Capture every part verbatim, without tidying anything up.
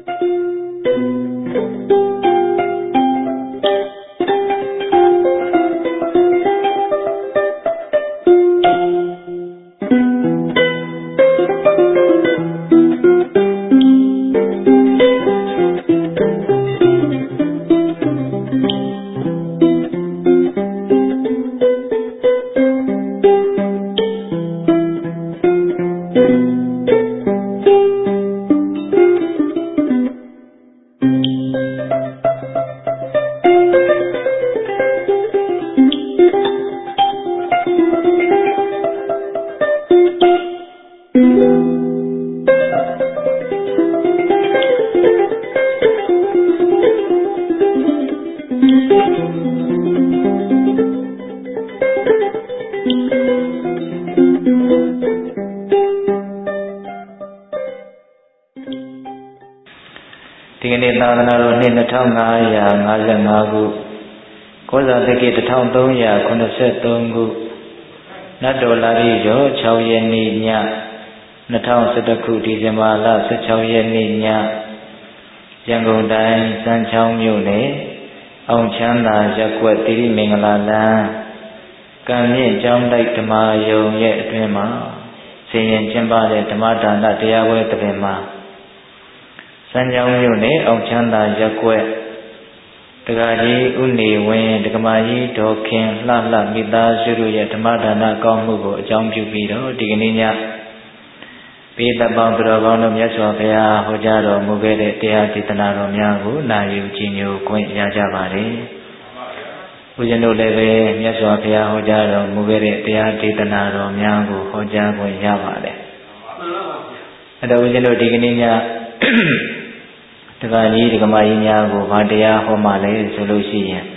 ဒီကနေ့သာသနာတော်နှစ်နှစ်ငါးရာငါးငါးခုကောဇာတက္ကိတစ်ထောင်သုံးရာခုနှစ်ဆယ်သုံးခုနတ်တော်လာရီရောခြောက်ရက်နေ့ညနှစ်ထောင်ဆယ်တစ်ခုဒီဇင်ဘာလဆယ်ခြောက်ရက်နေ့ညရန်ကုန်တိုင်းစမ်းချောင်းမြို့နယ်အောင်ချမ်းသာရပ်ကွက်တိရိမင်္ဂလာလမ်းကံမြင့်ကျောင်းတိုက်ဓမ္မယုံရဲ့အတွင်မှာဆင်ရင်ကျင်းပတဲ့ဓမ္မဒါနတရားပွဲတစ်ပင်မှာစမ်းချောင်းမြို့နယ်အောင်ချမ်းသာရပ်ကွက်တက္ကကြီးဥနေဝင်းတက္ကမကြီးဒေါ်ခင်လှလှမိသားစုတို့ရဲ့ဓမ္မဒါနကောင်းမှုကိုအကြောင်းပြုပြီးတော့ဒီကနေ့ညပိဋကပေါင်းတော်ကောင်းတို့မြတ်စွာဘုရားဟောကြားတော်မူခဲ့တဲ့တရားဒေသနာတော်များကိုနာယူကြည်ညိုခွင့်ရကြပါတယ်။ဦးဇင်းတို့လည်းပဲမြတ်စွာဘုရားဟောကြားတော်မူခဲ့တဲ့တရားဒေသနာတော်များကိုဟောကြားခွင့်ရပါတယ်။အဲတော့ဦးဇင်းတို့ဒီကနေ့ညတက္ကကြီးတက္ကမကြီးများကိုဘာတရားဟောမှလဲဆိုလို့ရှိရင်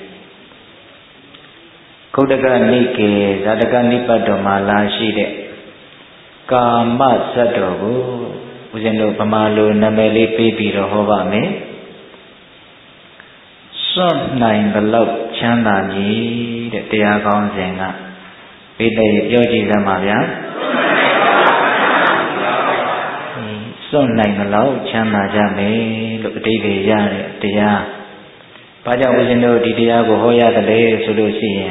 ကုဋ္ဌကနိကေဇာတကနိပတ်တော်မှာလာရှိတဲ့ကာမဇတ်တော်ကိုဦးဇင်းတို့ဗမာလိုနာမည်လေးပေးပြီးတော့ဟောပါမယ်စွန့်နိုင်ဘလောက်ချမ်းသာမည်တဲ့တရားကောင်းစဉ်ကပိဋကပြောကြည့်စမ်းပါဗျာစွန့်နိုင်ဘလောက်ချမ်းသာကြမယ်လို့အတိတ်တွေရတဲ့တရားဘာကြောင့်ဦးဇင်းတို့ဒီတရားကိုဟောရတယ်လဲဆိုလို့ရှိရင်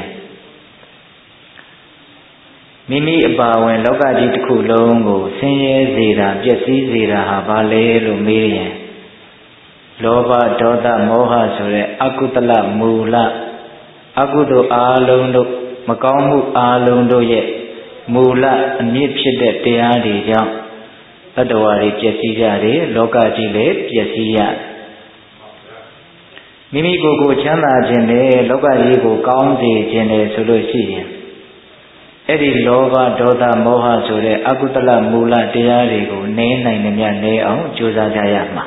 မိမိအပါဝင်လောကကြီးတစ်ခုလုံးကိုဆင်းရဲစေတာပျက်စီးစေတာဟာဘာလဲလို့မေးရင်လောဘဒေါသမောဟဆိုတဲ့အကုသလမူလအကုသိုလ်အာလုံးတို့မကောင်းမှုအာလုံးတို့ရဲ့မူလအမြင့်ဖြစ်တဲ့တရားတွေကြောင့်တတ္တဝါတွေပျက်စီးကြတယ်လောကကြီးလည်းပျက်စီးရမိမိကိုယ်ကိုချမ်းသာခြင်းနဲ့လောကကြီးကိုကောင်းစေခြင်းနဲ့ဆိုလို့ရှိရင်အဲ့ဒီလောဘဒေါသမောဟဆိုတဲ့အကုသလမူလတရားတွေကိုနည်းနိုင်သမျှနည်းအောင်ကြိုးစားကြရမှာ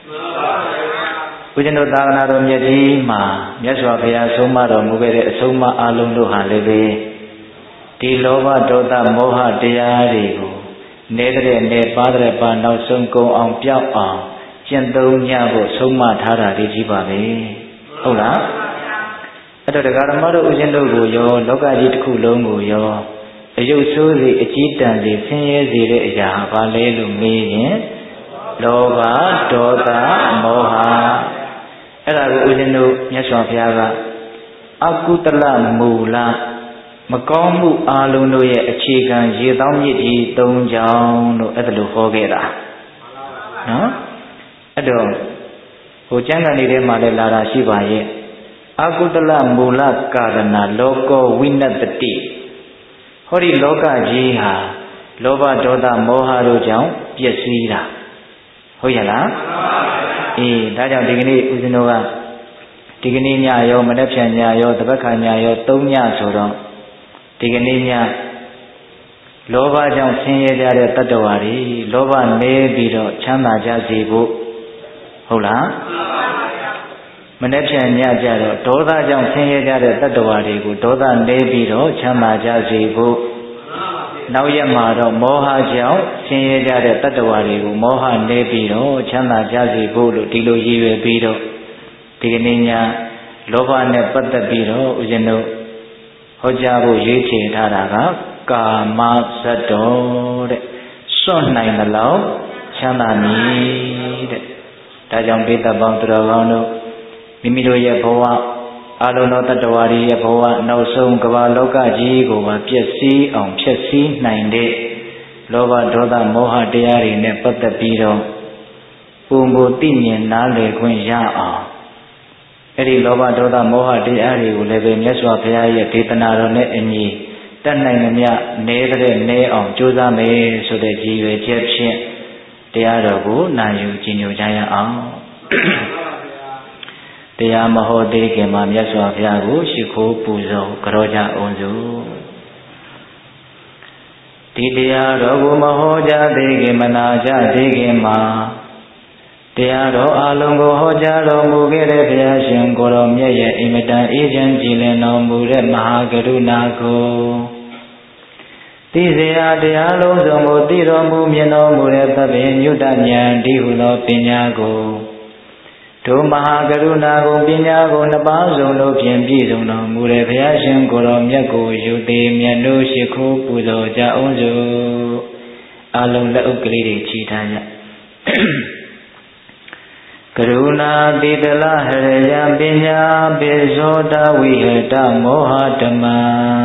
ဦးဇင်းတို့သာသနာတော်မြတ်ကြီးမှာမြတ်စွာဘုရားဆုံးမတော်မူခဲ့တဲ့အဆုံးအမအလုံးတို့ဟာလည်းပဲဒီလောဘဒေါသမောဟတရားတွေကိုနေတဲ့နေပါတဲ့ပါနောက်ဆုံးကုန်အောင်ပြောက်အောင်ကျင့်သုံးကြဖို့ဆုံးမထားတာဒီကြီးပါပဲဟုတ်လားအဲ့တော့တရားဓမ္မတို့ဦးဇင်းတို့ကိုရောလောကကြီးတစ်ခုလုံးကိုရောအယုတ်ဆိုးစီအကြီးတန်းစီဆင်းရဲစေတဲ့အရာဘာလဲလို့မေးရင်လောဘဒေါသမောဟအဲ့ဒါကိုဦးဇင်းတို့မြတ်စွာဘုရားကအကုသလမူလမကောင်းမှုအလုံးတို့ရဲ့အခြေခံရေတောင်းမြစ်ကြီး၃ချောင်းတို့အဲ့ဒါလိုဟောခဲ့တာနော်အဲ့တော့ဟိုကျမ်းဂန်လေးထဲမှာလည်းလာတာရှိပါရဲ့အကုသလမူလကာရဏလောကောဝိနတတိဟောဒီလောကကြီးဟာလောဘဒေါသမောဟတို့ကြောင့်ပျက်စီးတာဟုတ်ရဲ့လားအေးဒါကြောင့်ဒီကနေ့ဦးဇင်းတို့ကဒီကနေ့ညရောမနေ့ဖြန်ညရောတပတ်ခါညရောသုံးညဆိုတော့ဒီကနေ့ညလောဘကြောင့်ဆင်းရဲကြတဲ့တတ္တဝါတွေလောဘနည်းပြီးတော့ချမ်းသာကြစေဖို့ဟုတ်လားမနေ့ဖြန်ညကြတော့ဒေါသကြောင့်ဆင်းရဲကြတဲ့တတ္တဝါတွေကိုဒေါသနည်းပြီးတော့ချမ်းသာကြစေဖို့နောက်ရက်မှာတော့မောဟကြောင့်ဆင်းရဲကြတဲ့တတ္တဝါတွေကိုမောဟနည်းပြီးတော့ချမ်းသာကြစေဖို့လို့ဒီလိုရည်ရွယ်ပြီးတော့ဒီကနေ့ညလောဘနဲ့ပတ်သက်ပြီးတော့ဦးဇင်းတို့ဟောကြားဖို့ရွေးချယ်ထားတာကကာမဇတ်တော်တဲ့စွန့်နိုင်သလောက်ချမ်းသာမည်တဲ့ဒါဒါကြောင့်ပိဋကပေါင်းသူတော်ကောင်းတို့မိမိတို့ရဲ့ဘဝအလုံးသောတတ္တဝါတွေရဲ့ဘဝနောက်ဆုံးကမ္ဘာလောကကြီးကိုပါပျက်စီးအောင်ဖျက်ဆီးနိုင်တဲ့လောဘဒေါသမောဟတရားတွေနဲ့ပတ်သက်ပြီးတော့ပုံကိုသိမြင်နားလည်ခွင့်ရအောင်အဲ့ဒီလောဘဒေါသမောဟတရားတွေကိုလည်းပဲမြတ်စွာဘုရားရဲ့ဒေသနာတော်နဲ့အညီတတ်နိုင်သမျှနဲတဲ့နဲအောင်ကြိုးစားမယ်ဆိုတဲ့ရည်ရွယ်ချက်ဖြင့်တရားတော်ကိုနာယူကြည်ညိုကြရအောင်တရားမဟောသေးခင်မှာမြတ်စွာဘုရားကိုရှိခိုးပူဇော်ကြောကြအောင်စို့ဒီတရားတော်ကိုမဟောကြားသေးခင်မနာကြသေးခင်မှာတရားတော်အလုံးကိုဟောကြားတော်မူခဲ့တဲ့ဘုရားရှင်ကိုယ်တော်မြတ်ရဲ့အင်မတန်အေးချမ်းကြည်လင်တော်မူတဲ့မဟာကရုဏာကိုသိစေရာတရားလုံးစုံကိုသိတော်မူမြင်တော်မူတဲ့သဗ္ဗညုတဉာဏ်ဒီဟုသောပညာကိုဒုမဟာကရုဏာကိုပညာကိုနှစ်ပါးစုံတို့ဖြင့်ပြည့်စုံတော်မူတဲ့ဘုရားရှင်ကိုယ်တော်မြတ်ကိုယူသေးမြတ်တို့ရှိခိုးပူဇော်ကြအောင်စို့အလုံးလက်ဥပ်ကလေးတွေချီထားကြကရုဏာတိတလဟရယပညာပိဇောတဝိဟတမောဟဓမ္မ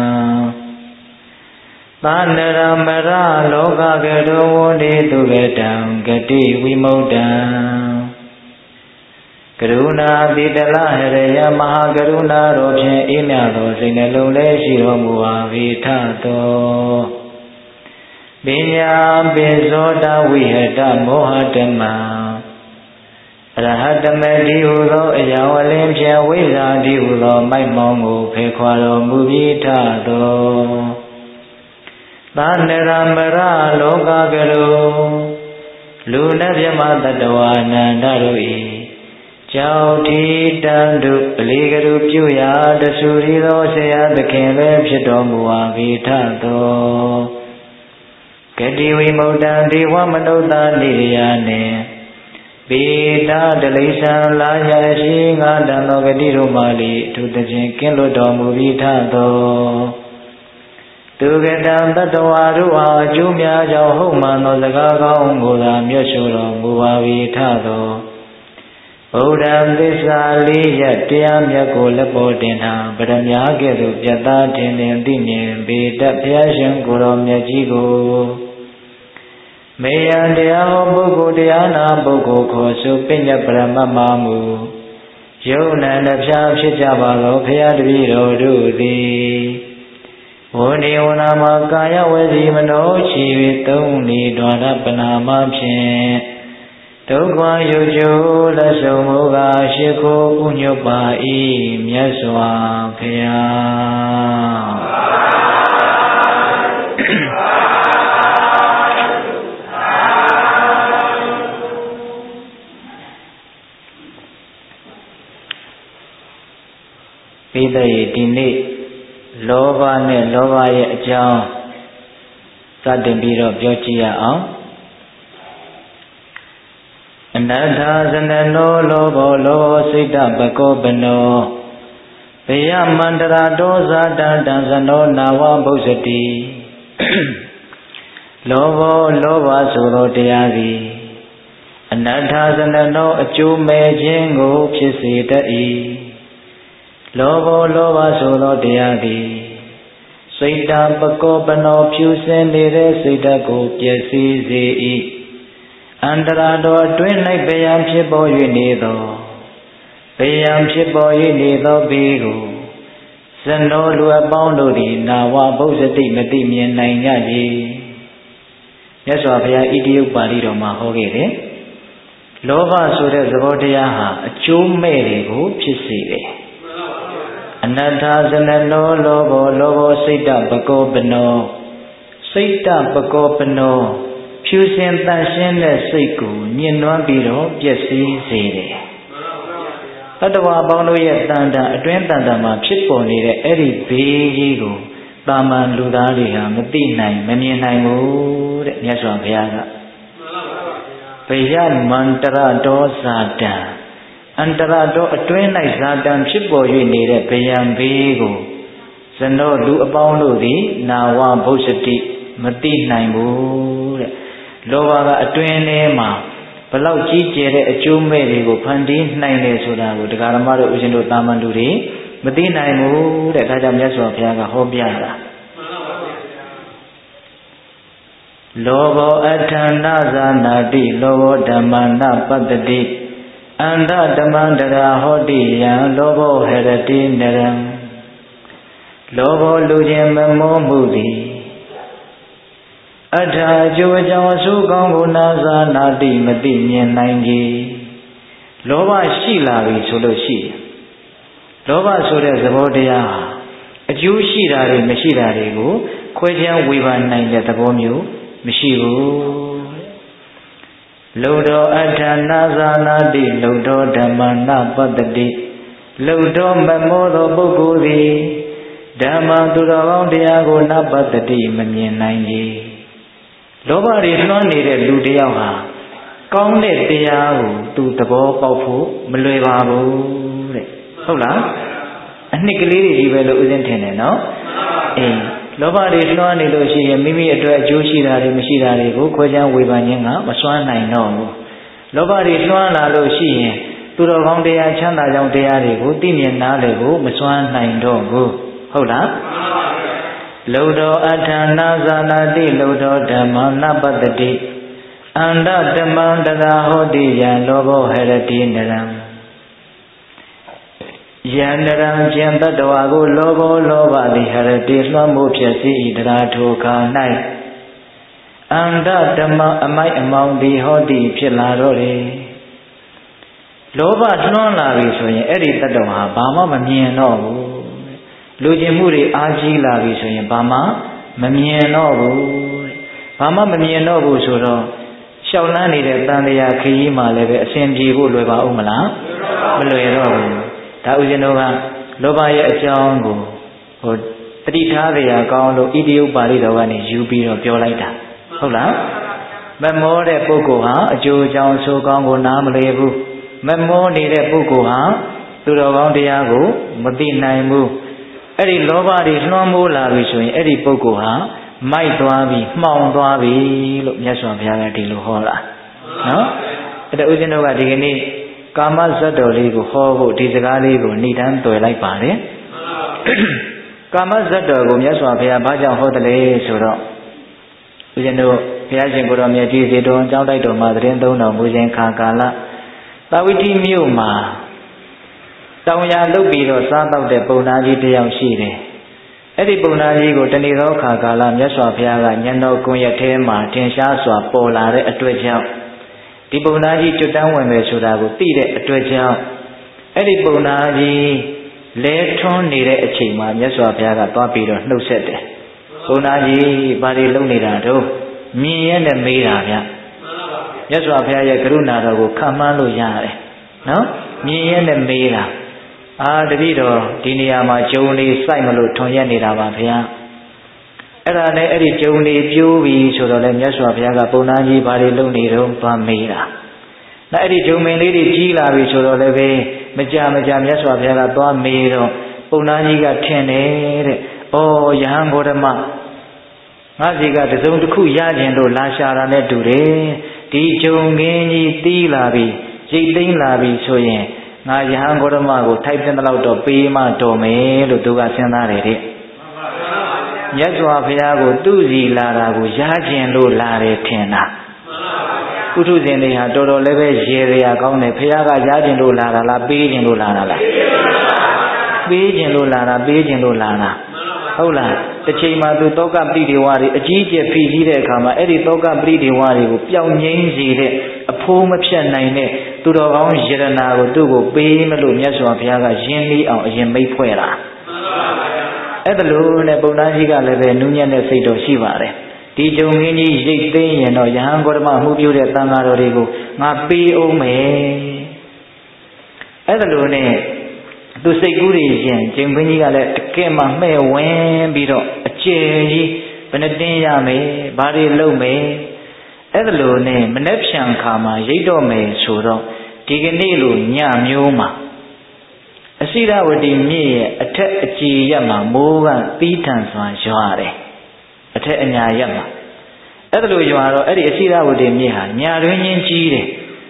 သာနရမရလောကကတောဝတိတုဝတံဂတိဝိမု क्त ံကရုဏာတိတလဟရယမဟာကရုဏာတော်ဖြင့်အေးမြသောစိတ်နှလုံးလေးရှိတော်မူပါဝိထသောပညာပိဇောတဝိဟတမောဟဓမ္မရဟတမတိဟုသောအယောင်အလင်းဖြင့်ဝိဇ္ဇာတိဟုသောမိုက်မောင်းကိုဖေခွာတော်မူပြီးထသောသာနရမရလောကကရောလူနဲ့မြမတတဝါနန္ဒတို့၏ကြောင့်ထိတန်တို့ပလီကရုပြုရာတဆူရီသောဆရာသခင်လည်းဖြစ်တော်မူပါ၏ထသောဂတိဝိမု क्त ံဒေဝမနုဿာနိရိယာနှင့်ပေတာတလိ္ဆံလာရရှိငါတန်သောဂတိတို့မှလေအထူးသဖြင့်ကင်းလွတ်တော်မူပြီးထသောသူကတံတတ္တဝါတို့အားအကျိုးများကြောင့်ဟုတ်မှန်သောစကားကောင်းကိုသာမြတ်ဆိုတော်မူပါ၏ထသောဗုဒ္ဓသစ္စာလေးရတရားမြတ်ကိုလက်ပေါ်တင်ထားဗရမ ्या ကဲ့သို့ပြတ်သားထင်ထင်သိမြင်ပေတတ်ဘုရားရှင်ကိုယ်တော်မြတ်ကြီးကိုမေယံတရားဟောပုဂ္ဂိုလ်တရားနာပုဂ္ဂိုလ်ခေါ်ဆိုပညတ်ပရမတ်မမူယုံနံတဖြာဖြစ်ကြပါသောဘုရားတပည့်တော်တို့သည်ဝဏိဝနာမကာယဝစီမနောချီ၍သုံးနေတော်ရပနာမဖြင့်ဒုက္ခယုကျိုးလက်ဆုံးမူကားရှိခိုးဥညွတ်ပါ၏မြတ်စွာဘုရားပိဋကရဲ့ဒီနေ့လောဘနဲ့လောဘရဲ့အကြောင်းစတင်ပြီးတော့ပြောကြည့်ရအောင်အနတ္ထဇနနောလောဘောလောစိတ်တပကောပနောဘေယမန္တရာဒောဇာတတံဇနောနာဝဗုဇ္ဇတိလောဘောလောဘဆိုသောတရားသည်အနတ္ထဇနနောအကျိုးမဲ့ခြင်းကိုဖြစ်စေတတ်၏လောဘောလောဘဆိုသောတရားသည်စိတ်တပကောပနောဖြူစင်နေတဲ့စိတ်ဓာတ်ကိုပျက်စီးစေ၏အန္တရာတော်အတွင်း၌ဗျံဖြစ်ပေါ်၍နေသောဗျံဖြစ်ပေါ်၍နေသောဘေးကိုဇနောလူအပေါင်းတို့သည်နာဝဗုဇ္ဇတိမသိမြင်နိုင်ကြ၏မြတ်စွာဘုရားဣတိယုပ္ပါဠိတော်မှာဟောခဲ့တယ်လောဘဆိုတဲ့သဘောတရားဟာအကျိုးမဲ့တွေကိုဖြစ်စေတယ်အနတ္ထဇနနောလောဘောလောဘောစိတ်တပကောပနောစိတ်တပကောပနောဖြူစင်တန်ရှင်းတဲ့စိတ်ကိုညှဉ်းနှွမ်းပြီးတော့ပျက်စီးစေတယ်တတ္တဝါပေါင်းတို့ရဲ့တန်တာအတွင်းတန်တာမှာဖြစ်ပေါ်နေတဲ့အဲ့ဒီဘေးကြီးကိုတာမန်လူသားတွေဟာမသိနိုင်မမြင်နိုင်ဘူးတဲ့မြတ်စွာဘုရားကဘယမန္တရဒောဇာတံအန္တရာတော်အတွင်း၌ဇာတံဖြစ်ပေါ်၍နေတဲ့ဗျံဘေးကိုဇနောလူအပေါင်းတို့သည်နာဝဗုဇ္ဇတိမသိနိုင်ဘူးတဲ့လောဘကအတွင်းထဲမှာဘလောက်ကြီးကျယ်တဲ့အကျိုးမဲ့တွေကိုဖန်တီးနိုင်တယ်ဆိုတာကိုတရားဓမ္မတို့ဦးဇင်းတို့တာမန်လူတွေမသိနိုင်ဘူးတဲ့ဒါကြောင့်မြတ်စွာဘုရားကဟောပြတာလောဘောအဋ္ဌာဏဇာနာတိလောဘောဓမ္မနာပတ္တိအန္တဓမ္မန္တရာဟောတိယံလောဘောဟရတိနရံလောဘောလူချင်းမမောမှုသည်အထာအကျိုးအကြောင်းအဆိုးကောင်းကိုနာဇာနာတိမသိမြင်နိုင်ကြီးလောဘရှိလာပြီဆိုလို့ရှိရင်လောဘဆိုတဲ့သဘောတရားဟာအကျိုးရှိတာတွေမရှိတာတွေကိုခွဲခြားဝေဖန်နိုင်တဲ့သဘောမျိုးမရှိဘူးလုံတော်အထာနာဇာနာတိလုံတော်ဓမ္မနာပတ္တိလုံတော်မမောသောပုဂ္ဂိုလ်သည်ဓမ္မသူတော်ကောင်းတရားကိုနပတ္တိမမြင်နိုင်ကြီးလောဘတွေလွှမ်းနေတဲ့လူတယောက်ဟာကောင်းတဲ့တရားကိုသူသဘောပေါက်ဖို့မလွယ်ပါဘူးတဲ့ဟုတ်လားအနှစ်ကလေးတွေကြီးပဲလို့ဥစဉ်ထင်တယ်နော်အေးလောဘတွေလွှမ်းနေလို့ရှိရင်မိမိအတွက်အကျိုးရှိတာတွေမရှိတာတွေကိုခွဲခြားဝေဖန်ခြင်းကမစွမ်းနိုင်တော့ဘူးလောဘတွေလွှမ်းလာလို့ရှိရင်သူတော်ကောင်းတရားချမ်းသာကြောင်းတရားတွေကိုသိမြင်နားလည်ဖို့မစွမ်းနိုင်တော့ဘူးဟုတ်လားလုံတော်အထာနာဇာနာတိလုံတော်ဓမ္မနာပတ္တိအန္တဓမ္မန္တရာဟောတိယံလောဘောဟရတိနရံယန္တရံကျင်တတ္တဝါကိုလောဘောလောဘသည်ဟရတိလွှမ်းမိုးဖြစ်စေ၏တရားထိုခါ၌အန္တဓမ္မအမိုက်အမောင်သည်ဟောတိဖြစ်လာတော့တယ်လောဘလွှမ်းလာပြီဆိုရင်အဲ့ဒီတတ္တဝါဘာမှမမြင်တော့ဘူးလူကျင်မှုတွေအားကြီးလာပြီဆိုရင်ဘာမှမမြင်တော့ဘူးဘာမှမမြင်တော့ဘူးဆိုတော့ရှောက်လန်းနေတဲ့တန်တရားခရီးမှာလည်းပဲအစဉ်ပြေဖို့လွယ်ပါဦးမလားမလွယ်တော့ဘူးဒါဥစဉ်တို့ကလောဘရဲ့အကြောင်းကိုဟိုတတိထားကြရကောင်းလို့ဣတိယပါဠိတော်ကနေယူပြီးတော့ပြောလိုက်တာဟုတ်လားမမောတဲ့ပုဂ္ဂိုလ်ဟာအကျိုးအကြောင်းဆိုကောင်းကိုနားမလည်ဘူးမမောနေတဲ့ပုဂ္ဂိုလ်ဟာသူတော်ကောင်းတရားကိုမသိနိုင်ဘူးအဲ့ဒီလောဘတွေလွှမ်းမိုးလာပြီဆိုရင်အဲ့ဒီပုဂ္ဂိုလ်ဟာမိုက်သွားပြီမှောင်သွားပြီလို့မြတ်စွာဘုရားကဒီလိုဟောတာနော်အဲ့ဒါဥစဉ်တို့ကဒီကနေ့ကာမဇတ်တော်လေးကိုဟောဖို့ဒီစကားလေးကိုဏိဒန်းတွယ်လိုက်ပါတယ်ကာမဇတ်တော်ကိုမြတ်စွာဘုရားဘာကြောင့်ဟောတယ်လဲဆိုတော့ဥစဉ်တို့ဘုရားရှင်ကိုယ်တော်မြတ်ကြီးစေတော်ကြောင်းတိုက်တော်မှာသတင်းသုံးတော်မူခြင်းခါကာလသာဝတိမြို့မှာတောင်ယာလုပ်ပြီးတော့စားတော့တဲ့ပုံနာကြီးတယောက်ရှိတယ်အဲ့ဒီပုံနာကြီးကိုတဏီသောခါကာလမြတ်စွာဘုရားကညံတော်ကွန်ရက်ထဲမှာထင်ရှားစွာပေါ်လာတဲ့အတွက်ကြောင့်ဒီပုံနာကြီးကျွတ်တန်းဝင်မယ်ဆိုတာကိုသိတဲ့အတွက်ကြောင့်အဲ့ဒီပုံနာကြီးလဲထွန်းနေတဲ့အချိန်မှာမြတ်စွာဘုရားကသွားပြီးတော့နှုတ်ဆက်တယ်ပုံနာကြီးဘာတွေလုပ်နေတာတော့မြင်ရတဲ့မေးတာဗျမြတ်စွာဘုရားရဲ့ကရုဏာတော်ကိုခံမှန်းလို့ရတယ်နော်မြင်ရတဲ့မေးတာအာတပည့်တော်ဒီနေရာမှာဂျုံလေးစိုက်မလို့ထွန်ရက်နေတာပါဗျာအဲ့ဒါနဲ့အဲ့ဒီဂျုံလေးပြိုးပြီဆိုတော့လေမြတ်စွာဘုရားကပုံနာကြီးဘာတွေလုပ်နေတော့သွားမေးတာနောက်အဲ့ဒီဂျုံမင်းလေးတွေကြီးလာပြီဆိုတော့လည်းပဲမကြမကြမြတ်စွာဘုရားကသွားမေးတော့ပုံနာကြီးကထင်တယ်တဲ့ဩယဟန်ဂေါတမငါစီကတစုံတစ်ခုရခြင်းလို့လာရှာတာနဲ့တူတယ်ဒီဂျုံခင်းကြီးတီးလာပြီရိတ်သိမ်းလာပြီဆိုရင်ငါယဟန်ဂေါတမကိုထိုက်တဲ့လောက်တော့ပေးမှတော်မယ်လို့သူကစဉ်းစားတယ်တဲ့မြတ်စွာဘုရားကိုသူ့စီလာတာကိုရခြင်းလို့လာတယ်ထင်တာပုထုဇဉ်တွေဟာတော်တော်လည်းပဲရေရရာကောင်းတယ်ဘုရားကရခြင်းလို့လာတာလားပေးခြင်းလို့လာတာလားပေးခြင်းလို့လာတာပေးခြင်းလို့လာတာဟုတ်လားတစ်ချိန်မှာသူတောကပရိဒေဝတွေအကြီးကျယ်ဖိကြီးတဲ့အခါမှာအဲ့ဒီတောကပရိဒေဝတွေကိုပျောက်ငြိမ်းစေတဲ့အဖိုးမဖြတ်နိုင်တဲ့သူတော်ကောင်းယရနာကိုသူ့ကိုပေးမလို့မြတ်စွာဘုရားကယဉ်လေးအောင်အရင်မိတ်ဖွဲ့တာအဲ့ဒါလို့နဲ့ပုံသားကြီးကလည်းပဲနူးညံ့တဲ့စိတ်တော်ရှိပါတယ်ဒီဂျုံခင်းကြီးရိတ်သိမ်းရင်တော့ယဟန်ဂေါတမမှုပြုတဲ့တန်ဃာတော်တွေကိုငါပေးအောင်မယ်အဲ့ဒါလို့နဲ့သူစိတ်ကူးတွေရင်ဂျုံခင်းကြီးကလည်းတကယ်မှမှဲ့ဝင်ပြီးတော့အကျယ်ကြီးဘယ်နှတင်းရမယ်ဘာတွေလုပ်မယ်အဲ့ဒါလို့နဲ့မနှက်ဖြံခါမှာရိတ်တော့မယ်ဆိုတော့ဒီကနေ့လိုညမျိုးမှာအစိရဝတီမြစ်ရဲ့အထက်အကြည်ရက်မှာမိုးကသီးထန်စွာရွာတယ်အထက်အညာရက်မှာအဲ့ဒါလိုရွာတော့အဲ့ဒီအစိရဝတီမြစ်ဟာညာတွင်ချင်းကြီးတယ်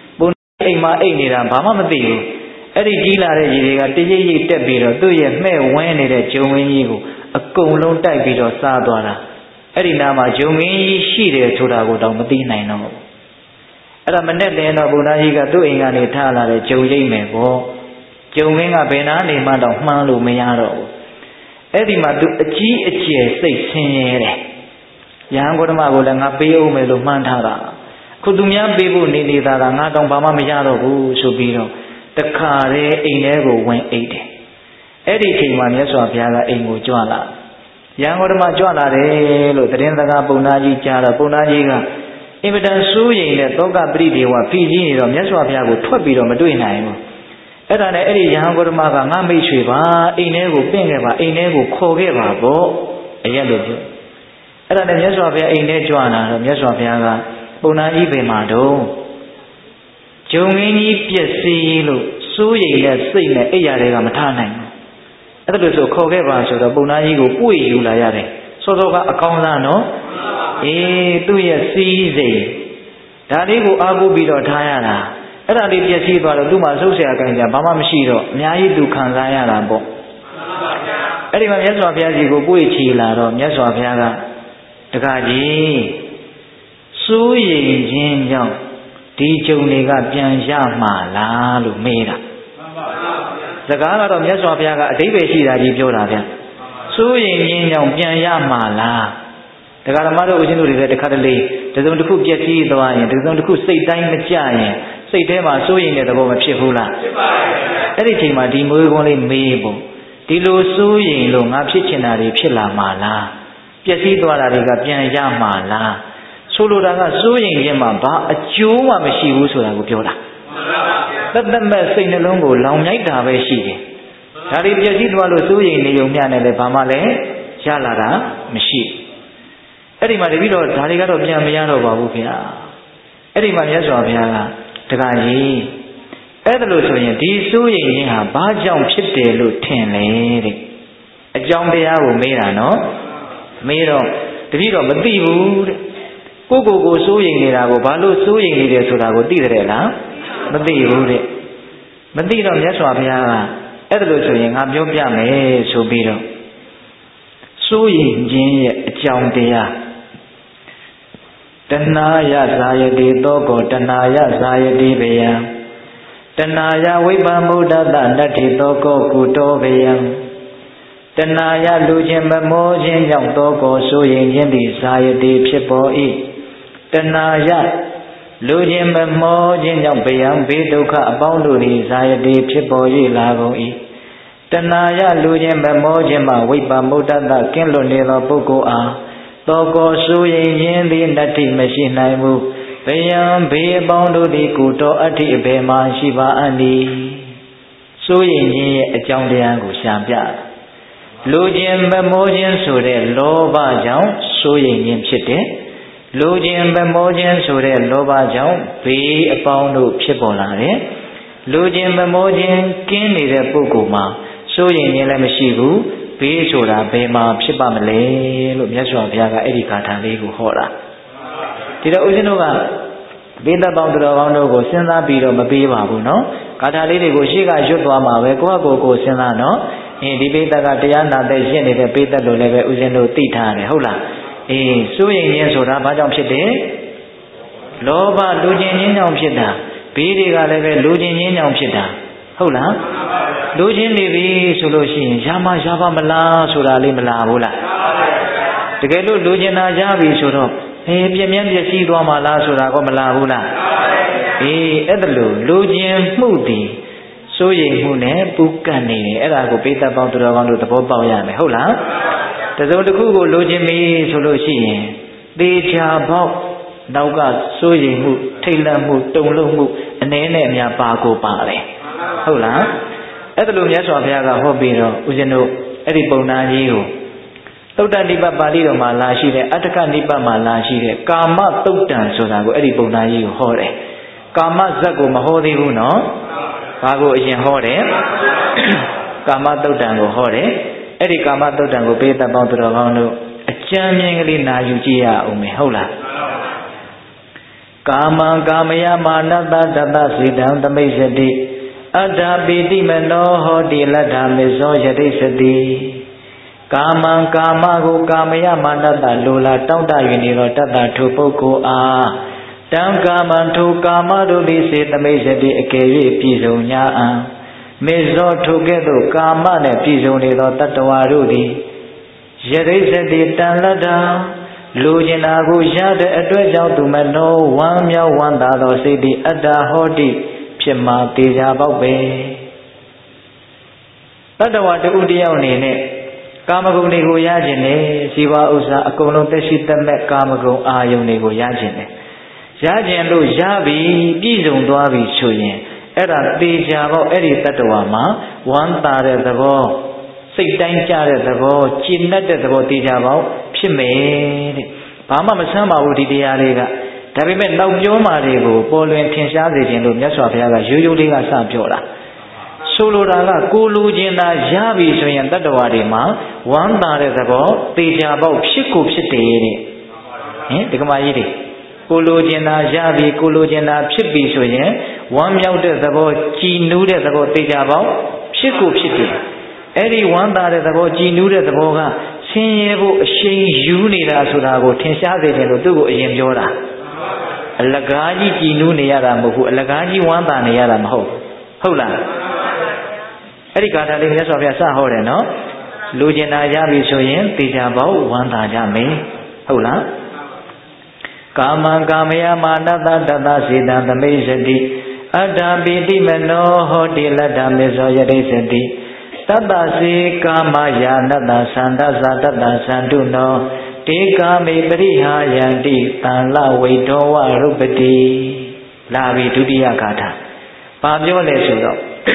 အိမ်မှာအိတ်နေတာဘာမှမသိဘူးအဲ့ဒီကြီးလာတဲ့ရေတွေကတရိပ်ရိပ်တက်ပြီးတော့သူ့ရဲ့မှဲ့ဝန်းနေတဲ့ဂျုံဝင်းကြီးကိုအကုန်လုံးတိုက်ပြီးတော့စားသွားတာအဲ့ဒီနားမှာဂျုံဝင်းကြီးရှိတယ်ဆိုတာကိုတော့မသိနိုင်တော့ဘူးအဲ့ဒါမနဲ့တင်တော့ဘုရားကြီးကသူ့အိမ်ကနေထားလာတဲ့ဂျုံရိပ်မယ်ပေါ့ဂျုံဝင်းကဘယ်နာနေမှတော့မှန်းလို့မရတော့ဘူးအဲ့ဒီမှာသူအကြီးအကျယ်စိတ်ဆင်းရဲတယ်ယဟန်ဂေါတမကိုလည်းငါပေးအောင်မယ်လို့မှန်းထားတာခုသူများပေးဖို့နေနေတာကငါတောင်ဘာမှမရတော့ဘူးဆိုပြီးတော့တခါတည်းအိမ်ထဲကိုဝင်အိတ်တယ်အဲ့ဒီအချိန်မှာမြတ်စွာဘုရားကအိမ်ကိုကြွလာယဟန်ဂေါတမကြွလာတယ်လို့သတင်းစကားပုံနာကြီးကြားတော့ပုံနာကြီးကအင်မတန်စိုးရိမ်တဲ့သောကပရိဒေဝဖိကြီးနေတော့မြတ်စွာဘုရားကိုထွက်ပြီးတော့မတွေ့နိုင်ဘူးအဲ့ဒါနဲ့အဲ့ဒီယဟန်ဂေါတမကငါမိတ်ဆွေပါအိမ်ထဲကိုပင့်ခဲ့ပါအိမ်ထဲကိုခေါ်ခဲ့ပါပေါ့အရက်လို့ပြောအဲ့ဒါနဲ့မြတ်စွာဘုရားအိမ်ထဲကြွလာတော့မြတ်စွာဘုရားကပုံနာကြီးပင်မှာတော့ဂျုံငင်းကြီးပြည့်စည်လို့စိုးရိမ်တဲ့စိတ်နဲ့အိယာတွေကမထားနိုင်ဘူးအဲ့ဒါလို့ဆိုခေါ်ခဲ့ပါဆိုတော့ပုံနာကြီးကိုပွေယူလာရတယ်စောစောကအကောင်းသားနော်အေးသူ့ရဲ့စီးစိမ်ဒါလေးကိုအားကိုးပြီးတော့ထားရတာအဲ့ဒါလေးပြည့်စည်သွားတော့သူ့မှာဆုပ်ဆရာကံကြဘာမှမရှိတော့အများကြီးသူခံစားရတာပေါ့အဲ့ဒီမှာမြတ်စွာဘုရားကြီးကိုပွေချီလာတော့မြတ်စွာဘုရားကတခါကြီးစိုးရိမ်ခြင်းကြောင့်ဒီဂျုံတွေကပြန်ရမှာလားလို့မေးတာစကားကတော့မြတ်စွာဘုရားကအဓိပ္ပာယ်ရှိတာကြီးပြောတာဗျစိုးရိမ်ခြင်းကြောင့်ပြန်ရမှာလားတရားဓမ္မတို့ဦးဇင်းတို့တွေလည်းတစ်ခါတလေတစုံတစ်ခုပြည့်စည်သွားရင်တစုံတစ်ခုစိတ်တိုင်းမကြရင်စိတ်ထဲမှာစိုးရိမ်တဲ့သဘောမဖြစ်ဘူးလားဖြစ်ပါရဲ့အဲ့ဒီချိန်မှာဒီမွေးကုန်းလေးမေးဖို့ဒီလိုစိုးရိမ်လို့ငါဖြစ်ချင်တာတွေဖြစ်လာမှာလားပြည့်စည်သွားတာတွေကပြန်ရမှာလားဆိုလိုတာကစိုးရိမ်ခြင်းမှာဘာအကျိုးမှမရှိဘူးဆိုတာကိုပြောတာတတ်တတ်မဲ့စိတ်နှလုံးကိုလောင်မြိုက်တာပဲရှိတယ်ဒါတွေပြည့်စည်သွားလို့စိုးရိမ်နေုံမျှနဲ့လည်းဘာမှလည်းရလာတာမရှိအဲ့ဒီမှာတပည့်တော်ဒါတွေကတော့ပြန်မရတော့ပါဘူးခင်ဗျာအဲ့ဒီမှာမြတ်စွာဘုရားကတခါကြီးအဲ့ဒါလို့ဆိုရင်ဒီစိုးရိမ်ခြင်းဟာဘာကြောင့်ဖြစ်တယ်လို့ထင်လဲတဲ့အကြောင်းတရားကိုမေးတာနော်မေးတော့တပည့်တော်မသိဘူးတဲ့ကိုကိုကိုစိုးရိမ်နေတာကိုဘာလို့စိုးရိမ်နေတယ်ဆိုတာကိုသိတယ်လားမသိဘူးတဲ့မသိတော့မြတ်စွာဘုရားကအဲ့ဒါလို့ဆိုရင်ငါပြောပြမယ်ဆိုပြီးတော့စိုးရိမ်ခြင်းရဲ့အကြောင်းတရားတဏှာယဇာယတိသောကောတဏှာယဇာယတိဘယံတဏှာယဝိပ္ပမုဒ္ဒတနတ္ထိသောကောကုတောဘယံတဏှာယလူခြင်းမမောခြင်းကြောင့်သောကောစိုးရိမ်ခြင်းသည်ဇာယတိဖြစ်ပေါ်၏တဏှာယလူခြင်းမမောခြင်းကြောင့်ဘယံဘေးဒုက္ခအပေါင်းတို့သည်ဇာယတိဖြစ်ပေါ်၍လာကုန်၏တဏှာယလူခြင်းမမောခြင်းမှဝိပ္ပမုဒ္ဒတကင်းလွတ်နေသောပုဂ္ဂိုလ်အားသောကောစိုးရိမ်ခြင်းသည်နတ္ထိမရှိနိုင်မှုဘယံဘေးအပေါင်းတို့သည်ကုတောအတ္ထိအဘယ်မှရှိပါအပ်နည်းစိုးရိမ်ခြင်းရဲ့အကြောင်းတရားကိုရှာပြလူခြင်းမမောခြင်းဆိုတဲ့လောဘကြောင့်စိုးရိမ်ခြင်းဖြစ်တယ်လူခြင်းမမောခြင်းဆိုတဲ့လောဘကြောင့်ဘေးအပေါင်းတို့ဖြစ်ပေါ်လာတယ်လူခြင်းမမောခြင်းကင်းနေတဲ့ပုဂ္ဂိုလ်မှာစိုးရိမ်ခြင်းလည်းမရှိဘူးဘေးဆိုတာဘယ်မှာဖြစ်ပါမလဲလို့မြတ်စွာဘုရားကအဲ့ဒီဂါထာလေးကိုဟောတာဒီတော့ဦးဇင်းတို့ကဘေးသက်ပေါင်းတော်ကောင်းတို့ကိုစဉ်းစားပြီးတော့မပေးပါဘူးနော်ဂါထာလေးတွေကိုရှေ့ကရွတ်သွားမှာပဲကိုယ့်အကိုကိုစဉ်းစားနော်အင်းဒီဘေးသက်ကတရားနာတဲ့ရှင်းနေတဲ့ဘေးသက်လို့လည်းပဲဦးဇင်းတို့သိထားတယ်ဟုတ်လားအေးစိုးရိမ်ခြင်းဆိုတာဘာကြောင့်ဖြစ်တယ်လောဘလူကျင်ခြင်းကြောင့်ဖြစ်တာဘေးတွေကလည်းပဲလူကျင်ခြင်းကြောင့်ဖြစ်တာဟုတ်လားလူချင်းနေပြီဆိုလို့ရှိရင်ရမရပါမလားဆိုတာလေးမလာဘူးလားတကယ်လို့လူချင်းနာရပြီဆိုတော့အေးပြင်းပြင်းပျက်စီးသွားမှာလားဆိုတာក៏မလာဘူးလားအေးအဲ့ဒါလို့လူချင်းမှုတည်စိုးရိမ်မှုနဲ့ပူကတ်နေတယ်အဲ့ဒါကိုပိဿပေါင်းတော်ကောင်းတို့သဘောပေါက်ရမယ်ဟုတ်လားတစုံတစ်ခုကိုလူချင်းပြီဆိုလို့ရှိရင်သေချာပေါက်နောက်ကစိုးရိမ်မှုထိတ်လန့်မှုတုန်လှုပ်မှုအနည်းနဲ့အများပါကိုပါတယ်ဟုတ်လားအဲ့ဒါလိုမြတ်စွာဘုရားကဟောပြီးတော့ဦးဇင်းတို့အဲ့ဒီပုံနာကြီးကိုသုတ်တနိဗ္ဗာန်ပါဠိတော်မှာလာရှိတဲ့အတ္တကနိဗ္ဗာန်မှာလာရှိတဲ့ကာမသုတ်တံဆိုတာကိုအဲ့ဒီပုံနာကြီးကိုဟောတယ်ကာမဇတ်ကိုမဟောသေးဘူးနော်ဘာကိုအရင်ဟောတယ်ကာမသုတ်တံကိုဟောတယ်အဲ့ဒီကာမသုတ်တံကိုပေးသက်ပေါင်းသူတော်ကောင်းတို့အကျမ်းမြင်ကလေးနာယူကြည့်ရအောင်မယ်ဟုတ်လားကာမံကာမယမာနတတတစေတံသမိစ္ဆတိအတ္တပိတိမနောဟောတိလတ္ထမေဇောယတိစတိကာမံကာမကိုကာမယမာနတလိုလားတောင့်တ၍နေသောတတ္တထိုပုဂ္ဂိုလ်အားတံကာမံထိုကာမတို့သည်စေသမိစ္ဆတိအကယ်၍ပြည့်စုံ냐အံမေဇောထိုကဲ့သို့ကာမနှင့်ပြည့်စုံနေသောတတ္တဝါတို့သည်ယတိစတိတံလတ္ထလူကျင်တာကိုရတဲ့အတွက်ကြောင့်သူမနောဝမ်းမြောက်ဝမ်းသာသောစိတ်သည်အတ္တဟောတိဖြစ်မှာတေချာပေါက်ပဲတတ္တဝါတူတယောက်အနေနဲ့ကာမဂုဏ်တွေကိုရခြင်းနဲ့ဇီဝဥစ္စာအကုန်လုံးသက်ရှိသက်မဲ့ကာမဂုဏ်အာယုန်တွေကိုရခြင်းနဲ့ရခြင်းလို့ရပြီပြည့်စုံသွားပြီဆိုရင်အဲ့ဒါတေချာပေါက်အဲ့ဒီတတ္တဝါမှာဝမ်းသာတဲ့သဘောစိတ်တိုင်းကြတဲ့သဘောကျဉ်တ်တဲ့သဘောတေချာပေါက်ဖြစ်မယ်တဲ့ဘာမှမဆန်းပါဘူးဒီတရားလေးကဒါပေမဲ့နောက်ပြောမှာတွေကိုပေါ်လွင်ထင်ရှားစေခြင်းလို့မြတ်စွာဘုရားကရိုးရိုးလေးကစပြောတာဆိုလိုတာကကိုလူချင်းသာရပြီဆိုရင်တတ္တဝါတွေမှာဝမ်းသာတဲ့သဘောတေချာပေါက်ဖြစ်ကိုဖြစ်တယ်တဲ့ဟင်ဒီကမာကြီးတွေကိုလူချင်းသာရပြီကိုလူချင်းသာဖြစ်ပြီဆိုရင်ဝမ်းမြောက်တဲ့သဘောကြည်နူးတဲ့သဘောတေချာပေါက်ဖြစ်ကိုဖြစ်တယ်အဲ့ဒီဝမ်းသာတဲ့သဘောကြည်နူးတဲ့သဘောကဆင်းရဲဖို့အရှိန်ယူနေတာဆိုတာကိုထင်ရှားစေတယ်လို့သူ့ကိုအရင်ပြောတာအလကားကြီးကြည်နူးနေရတာမဟုတ်ဘူးအလကားကြီးဝမ်းသာနေရတာမဟုတ်ဟုတ်လားအဲ့ဒီကာထာလေးမြတ်စွာဘုရားစဟောတယ်နော်လူကျင်တာရပြီဆိုရင်တေချာပေါက်ဝမ်းသာကြမယ်ဟုတ်လားကာမံကာမယမာနတတတစေတံသမိစ္ဆတိအတ္တပိတိမနောဟောတိလတ္ထမေဇောယတိစတိတတ္တစေကာမယာနတ္တသန္တဇာတတ္တသန္တုနောတေကာမေပရိဟာယန္တိတံလဝိဒောဝရုပတိလာပြီဒုတိယဂါထာဘာပြောလဲဆိုတော့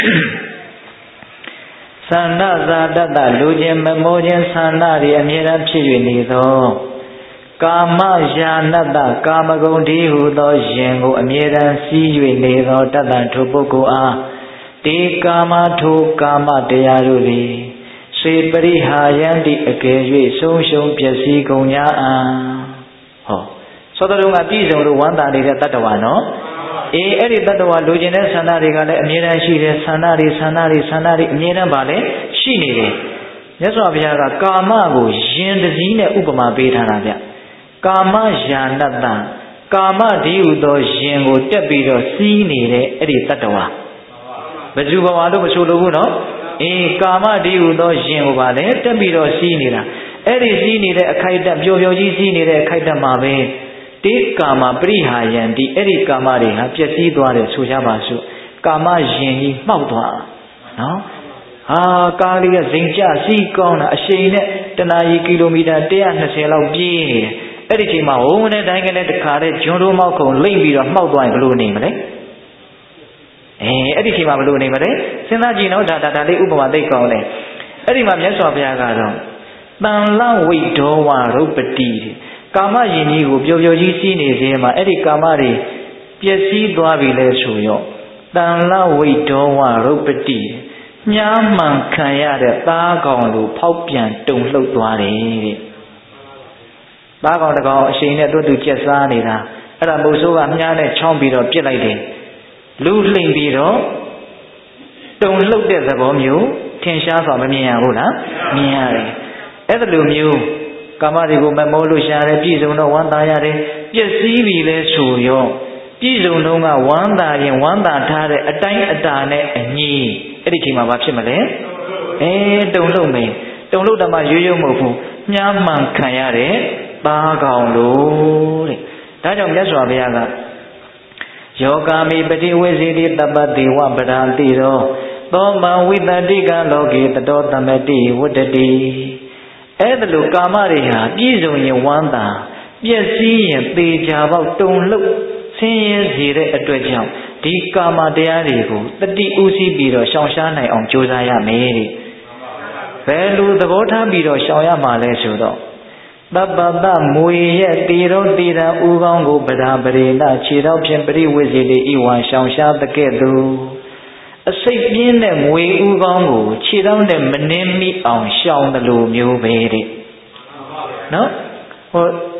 သန္တဇာတတ္တလူချင်းမမောခြင်းသန္တာတွေအမြဲတမ်းဖြစ်၍နေသောကာမယာနတ္တကာမဂုဏ်ဒီဟုသောယင်ကိုအမြဲတမ်းစီး၍နေသောတတ္တထိုပုဂ္ဂိုလ်အားတေကာမထိုကာမတရားတို့သည်စေပရိဟာယန္တိအကယ်၍ဆုံးရှုံးပျက်စီးကုန်냐အံဟောသောတော်ကပြည့်စုံလို့ဝမ်းသာနေတဲ့တတ္တဝါနော်အေးအဲ့ဒီတတ္တဝါလိုချင်တဲ့ဆန္ဒတွေကလည်းအမြဲတမ်းရှိတယ်ဆန္ဒတွေဆန္ဒတွေဆန္ဒတွေအမြဲတမ်းပါလေရှိနေတယ်မြတ်စွာဘုရားကကာမကိုယင်တစည်းနဲ့ဥပမာပေးထားတာဗျကာမယာနတ္တကာမဒီဟုသောယင်ကိုတက်ပြီးတော့စီးနေတဲ့အဲ့ဒီတတ္တဝါဘယ်သူဘဝလို့မဆိုလို့ဘူးနော်အေးကာမဒီဟုသောယင်ကိုပါလေတက်ပြီးတော့စီးနေတာအဲ့ဒီစီးနေတဲ့အခိုက်အတန့်ပျော်ပျော်ကြီးစီးနေတဲ့အခိုက်အတန့်မှာပဲတေကာမပရိဟာယန္တိအဲ့ဒီကာမတွေဟာပျက်စီးသွားတယ်ဆိုကြပါစို့ကာမယင်ကြီးမှောက်သွားနော်ဟာကားလေးကဇိမ်ကျစီးကောင်းတာအရှိန်နဲ့တနာရီကီလိုမီတာone hundred twentyလောက်ပြေးနေတယ်အဲ့ဒီချိန်မှာဝုန်းနဲ့တိုင်းကလေးတခါတည်းဂျွန်းတို့မောက်ခုံလိမ့်ပြီးတော့မှောက်သွားရင်ဘယ်လိုနေမလဲအဲအဲ့ဒီချိန်မှာဘယ်လိုနေမလဲစဉ်းစားကြည့်နော်ဒါဒါဒါလေးဥပမာသိကောင်းတယ်အဲ့ဒီမှာမြတ်စွာဘုရားကတော့တန်လဝိဒောဝရုပတိကာမယင်ကြီးကိုပျော်ပျော်ကြီးစီးနေစေမှာအဲ့ဒီကာမတွေပျက်စီးသွားပြီလဲဆိုရောတန်လဝိဒောဝရုပတိမြားမှန်ခံရတဲ့သားကောင်လိုဖောက်ပြန်တုန်လှုပ်သွားတယ်တဲ့သားကောင်တကောင်အရှိန်နဲ့တွတ်တူကျက်စားနေတာအဲ့ဒါမုတ်ဆိုးကမြားနဲ့ချောင်းပြီးတော့ပြစ်လိုက်တယ်လူလှိမ့်ပြီးတော့တုန်လှုပ်တဲ့သဘောမျိုးထင်ရှားစွာမမြင်ရဘူးလားမြင်ရတယ်အဲ့ဒါလိုမျိုးကာမတွေကိုမမောလို့ရှာတယ်ပြည့်စုံတော့ဝမ်းသာရတယ်ပျက်စီးပြီလဲဆိုရောပြည့်စုံတော့ကဝမ်းသာရင်ဝမ်းသာထားတဲ့အတိုင်းအတာနဲ့အညီအဲ့ဒီချိန်မှာဘာဖြစ်မလဲအဲတုံလို့မယ်တုံလို့တမရွရွမဟုတ်ဘူးမြားမှန်ခံရတဲ့သားကောင်လို့တဲ့ဒါကြောင့်မြတ်စွာဘုရားကယောဂာမိပတိဝိဇိတိတပ္ပတိဝပဒံတိရောသောမဝိတတိကလောကေတတောတမတိဝတ္တတိအဲ့ဒါလိုကာမတွေဟာပြည့်စုံရင်ဝမ်းသာပျက်စီးရင်သေချာပေါက်တုန်လှုပ်ဆင်းရဲစေတဲ့အတွက်ကြောင့်ဒီကာမတရားတွေကိုတတိဥသိပြီးတော့ရှောင်ရှားနိုင်အောင်ကြိုးစားရမယ်တဲ့ဘယ်လိုသဘောထားပြီးတော့ရှောင်ရမှာလဲဆိုတော့တပ္ပတမွေရဲ့တေရောတေရဥကောင်းကိုပဒါပရိဏခြေတော်ဖြင့်ပရိဝိဇိတိဤဝံရှောင်ရှားတဲ့ကဲ့သို့အစိတ်ပြင်းတဲ့မွေဥကောင်းကိုခြေတော်နဲ့မနှင်းမိအောင်ရှောင်တယ်လို့မျိုးပဲတဲ့နော်ဟို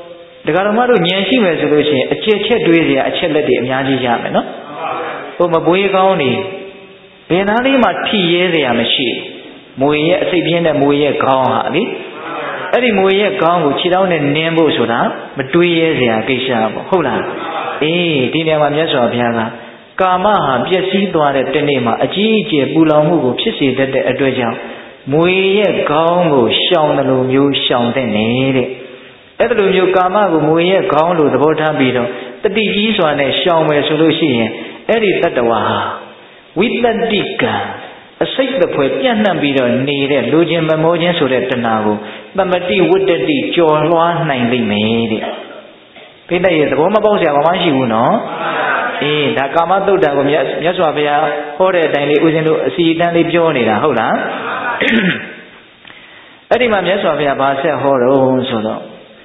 တခါတော့မှတို့ဉာဏ်ရှိမယ်ဆိုလို့ရှိရင်အချက်ချက်တွေးစရာအချက်လက်တွေအများကြီးရမယ်နော်ဟိုမပွေးကောင်းနေဘယ်နာလေးမှထိရဲစရာမရှိမွေရဲ့အစိတ်ပြင်းတဲ့မွေရဲ့ခေါင်းဟာလေအဲ့ဒီမွေရဲ့ခေါင်းကိုခြေထောက်နဲ့နင်းဖို့ဆိုတာမတွေးရဲစရာကိစ္စပေါ့ဟုတ်လားအေးဒီနေရာမှာမြတ်စွာဘုရားကကာမဟာပျက်စီးသွားတဲ့တနေ့မှာအကြီးအကျယ်ပူလောင်မှုကိုဖြစ်စေတတ်တဲ့အတွက်ကြောင့်မွေရဲ့ခေါင်းကိုရှောင်တယ်လို့မျိုးရှောင်တဲ့နေတဲ့အဲ့လိုမျိုးကာမကိုမွေရဲ့ခေါင်းလိုသဘောထားပြီးတော့တတိကြီးစွာနဲ့ရှောင်မယ်ဆိုလို့ရှိရင်အဲ့ဒီတတ္တဝါဟာဝိတ္တိကံအစိတ်တဖွဲပြန့်နှံ့ပြီးတော့နေတဲ့လူချင်းမမောချင်းဆိုတဲ့တဏှာကိုတမတိဝတ္တတိကြော်လွှားနိုင်လိမ့်မယ်တဲ့ဖိတဲ့ရဲ့သဘောမပေါက်စရာဘာမှရှိဘူးနော်အေးဒါကာမသုတ်တံကိုမြတ်စွာဘုရားဟောတဲ့အတိုင်းလေးဦးဇင်းတို့အစီအတန်းလေးပြောနေတာဟုတ်လားအဲ့ဒီမှာမြတ်စွာဘုရားဗာဆက်ဟောတော့ဆိုတော့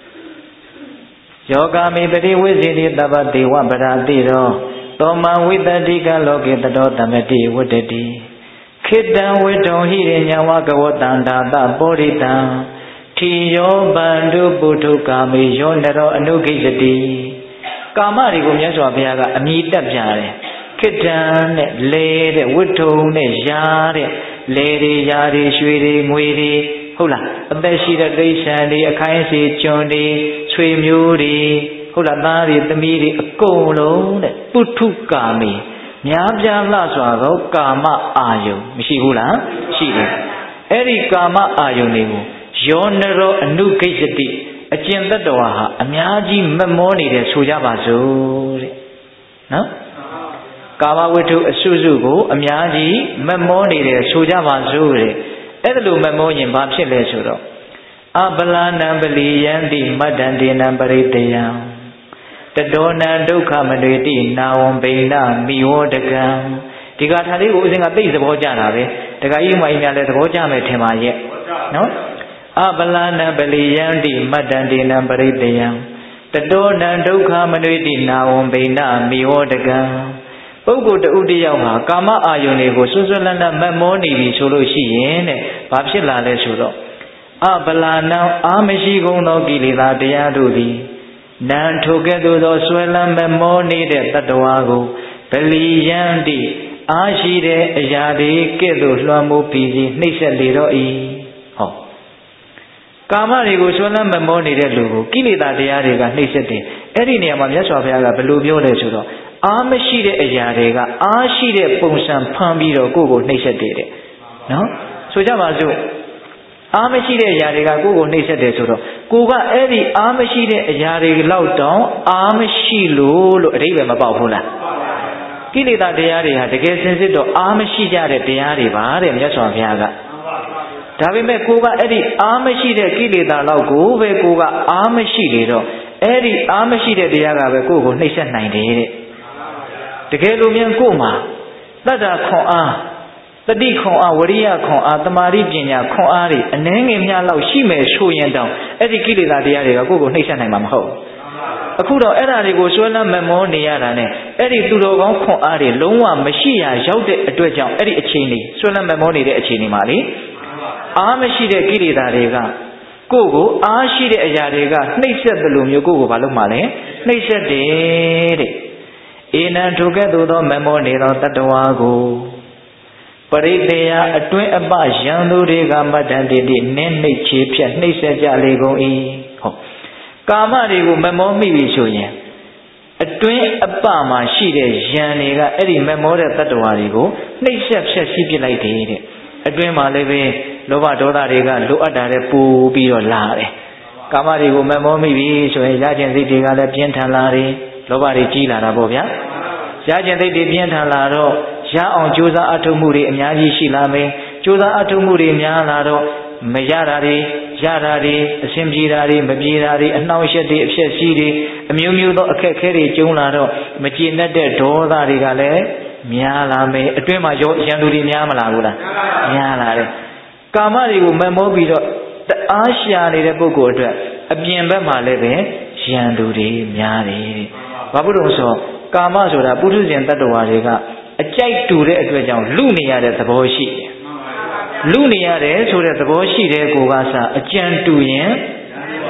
ယောဂာမိပတိဝိဇိတိတပ္ပတိဝပရာတိရောသောမဝိတ္တိကလောကေတတောတမတိဝတ္တိခိတံဝိတုံဟိရိညာဝကဝတံဒါတပောရိတံထီယောဗန္ဓုပုထုကာမေယောနရောအနုဂိစတိကာမတွေကိုမြတ်စွာဘုရားကအမြည်တက်ပြတယ်ခိတံနဲ့လေတဲ့ဝိတုံနဲ့ယာတဲ့လေတွေယာတွေရွှေတွေငွေတွေဟုတ်လားအသက်ရှိတဲ့တိရစ္ဆာန်တွေအခိုင်းအစီကျွန်တွေဆွေမျိုးတွေဟုတ်လားသားတွေသမီးတွေအကုန်လုံးတဲ့ပုထုကာမေများပြားလှစွာသောကာမအာယုံမရှိဘူးလားရှိတယ်အဲ့ဒီကာမအာယုံတွေကိုယောနရောအနုဂိစတိအကျင့်တ attva ဟာအများကြီးမမောနေတယ်ဆိုကြပါစို့တဲ့နော်ကာမဝတ္ထုအစုစုကိုအများကြီးမမောနေတယ်ဆိုကြပါစို့တဲ့အဲ့ဒါလိုမမောရင်ဘာဖြစ်လဲဆိုတော့အပလာနံပလီယံတိမတ္တန္တေနံပရိတယံတတောနံဒုက္ခမတွေတိနာဝံဘိဏမိဝတကံဒီကထာလေးကိုဦးဇင်းကသိသဘောကျတာပဲတခါကြီးမှကြီးများလည်းသဘောကျမယ်ထင်ပါရဲ့နော်အပလာနံပလီယံတိမတ္တန္တေနံပရိတယံတတောနံဒုက္ခမတွေတိနာဝံဘိဏမိဝတကံပုဂ္ဂိုလ်တဦးတယောက်ဟာကာမအာယုန်တွေကိုစွန်းစွန်းလန်းလန်းမမောနေပြီဆိုလို့ရှိရင်တဲ့ဘာဖြစ်လာလဲဆိုတော့အပလာနံအာမရှိကုန်သောကိလေသာတရားတို့သည်နံထိုကဲ့သို့သောဆွဲလန်းမမောနေတဲ့တ attva ကိုဗလီယံတိအားရှိတဲ့အရာတွေကဲ့သို့လွှမ်းမိုးပြီးစီနှိမ့်ဆက်လေတော့၏ဟောကာမတွေကိုဆွဲလန်းမမောနေတဲ့လူကိုကိလေသာတရားတွေကနှိမ့်ဆက်တယ်အဲ့ဒီနေရာမှာမြတ်စွာဘုရားကဘယ်လိုပြောလဲဆိုတော့အားမရှိတဲ့အရာတွေကအားရှိတဲ့ပုံစံဖန်ပြီးတော့ကိုယ့်ကိုနှိမ့်ဆက်တယ်တဲ့နော်ဆိုကြပါစို့အားမရှိတဲ့အရာတွေကကိုယ့်ကိုနှိမ့်ဆက်တယ်ဆိုတော့ကိုကအဲ့ဒီအားမရှိတဲ့အရာတွေလောက်တောင်အားမရှိလို့လို့အဓိပ္ပာယ်မပေါက်ဘူးလားကိလေသာတရားတွေဟာတကယ်စင်စစ်တော့အားမရှိကြတဲ့တရားတွေပါတဲ့မြတ်စွာဘုရားကဒါပေမဲ့ကိုကအဲ့ဒီအားမရှိတဲ့ကိလေသာလောက်ကိုပဲကိုကအားမရှိလေတော့အဲ့ဒီအားမရှိတဲ့တရားကပဲကိုယ့်ကိုနှိမ့်ဆက်နိုင်တယ်တဲ့တကယ်လို့မြန်ကို့မှာတတ္တခွန်အားတတိခွန်အားဝရိယခွန်အားတမာရိပညာခွန်အားတွေအနှဲငယ်များလောက်ရှိမယ်ဆိုရင်တောင်အဲ့ဒီကိလေသာတရားတွေကကိုယ့်ကိုနှိမ့်ဆက်နိုင်မှာမဟုတ်အခုတော့အဲ့ဓာတွေကိုဆွဲလန်းမမောနေရတာနဲ့အဲ့ဒီသူတော်ကောင်းခွန်အားတွေလုံးဝမရှိရရောက်တဲ့အတွက်ကြောင့်အဲ့ဒီအချိန်လေးဆွဲလန်းမမောနေတဲ့အချိန်လေးမှာလေအားမရှိတဲ့ကိလေသာတွေကကိုယ့်ကိုအားရှိတဲ့အရာတွေကနှိမ့်ဆက်တယ်လို့မျိုးကိုယ့်ကိုဘာလို့မှလဲနှိမ့်ဆက်တယ်တဲ့ဧနံထိုကဲ့သို့သောမမောနေသောတ attva ကိုပရိသေယအတွင်းအပယံသူတွေကမတ္တန္တိတိနင်းနှိမ့်ချေဖြတ်နှိမ့်ဆက်ကြလေကုန်၏ဟောကာမတွေကိုမမောမိပြီဆိုရင်အတွင်းအပမှာရှိတဲ့ယံတွေကအဲ့ဒီမမောတဲ့တ attva တွေကိုနှိမ့်ဆက်ဖြတ်စီးပစ်လိုက်တယ်တဲ့အတွင်းမှာလည်းပဲလောဘဒေါသတွေကလိုအပ်တာတဲ့ပူပြီးတော့လာတယ်ကာမတွေကိုမမောမိပြီဆိုရင်ရခြင်းစိတ်တွေကလည်းပြင်းထန်လာတယ်လောဘတွေကြီးလာတာပေါ့ဗျာရခြင်းစိတ်တွေပြင်းထန်လာတော့ရအောင်ကြိုးစားအထောက်မှုတွေအများကြီးရှိလာမယ်ကြိုးစားအထောက်မှုတွေများလာတော့မရတာတွေရတာတွေအဆင်ပြေတာတွေမပြေတာတွေအနှောင့်အယှက်တွေအဖြစ်စီးတွေအမျိုးမျိုးသောအခက်အခဲတွေကျုံလာတော့မကျေနပ်တဲ့ဒေါသတွေကလည်းများလာမယ်အတွင်းမှာရောရန်သူတွေများမလာဘူးလားများလာတယ်ကာမတွေကိုမမောပြီးတော့တအားရှာနေတဲ့ပုဂ္ဂိုလ်အတွက်အပြင်ဘက်မှာလည်းပဲရန်သူတွေများတယ်ဘာဖြစ်လို့ဆိုကာမဆိုတာပုထုဇဉ်တ attva တွေကအကြိုက်တူတဲ့အတွက်ကြောင့်လူနေရတဲ့သဘောရှိတယ်လူနေရတယ်ဆိုတဲ့သဘောရှိတဲ့ကိုကစားအကြံတူရင်ရ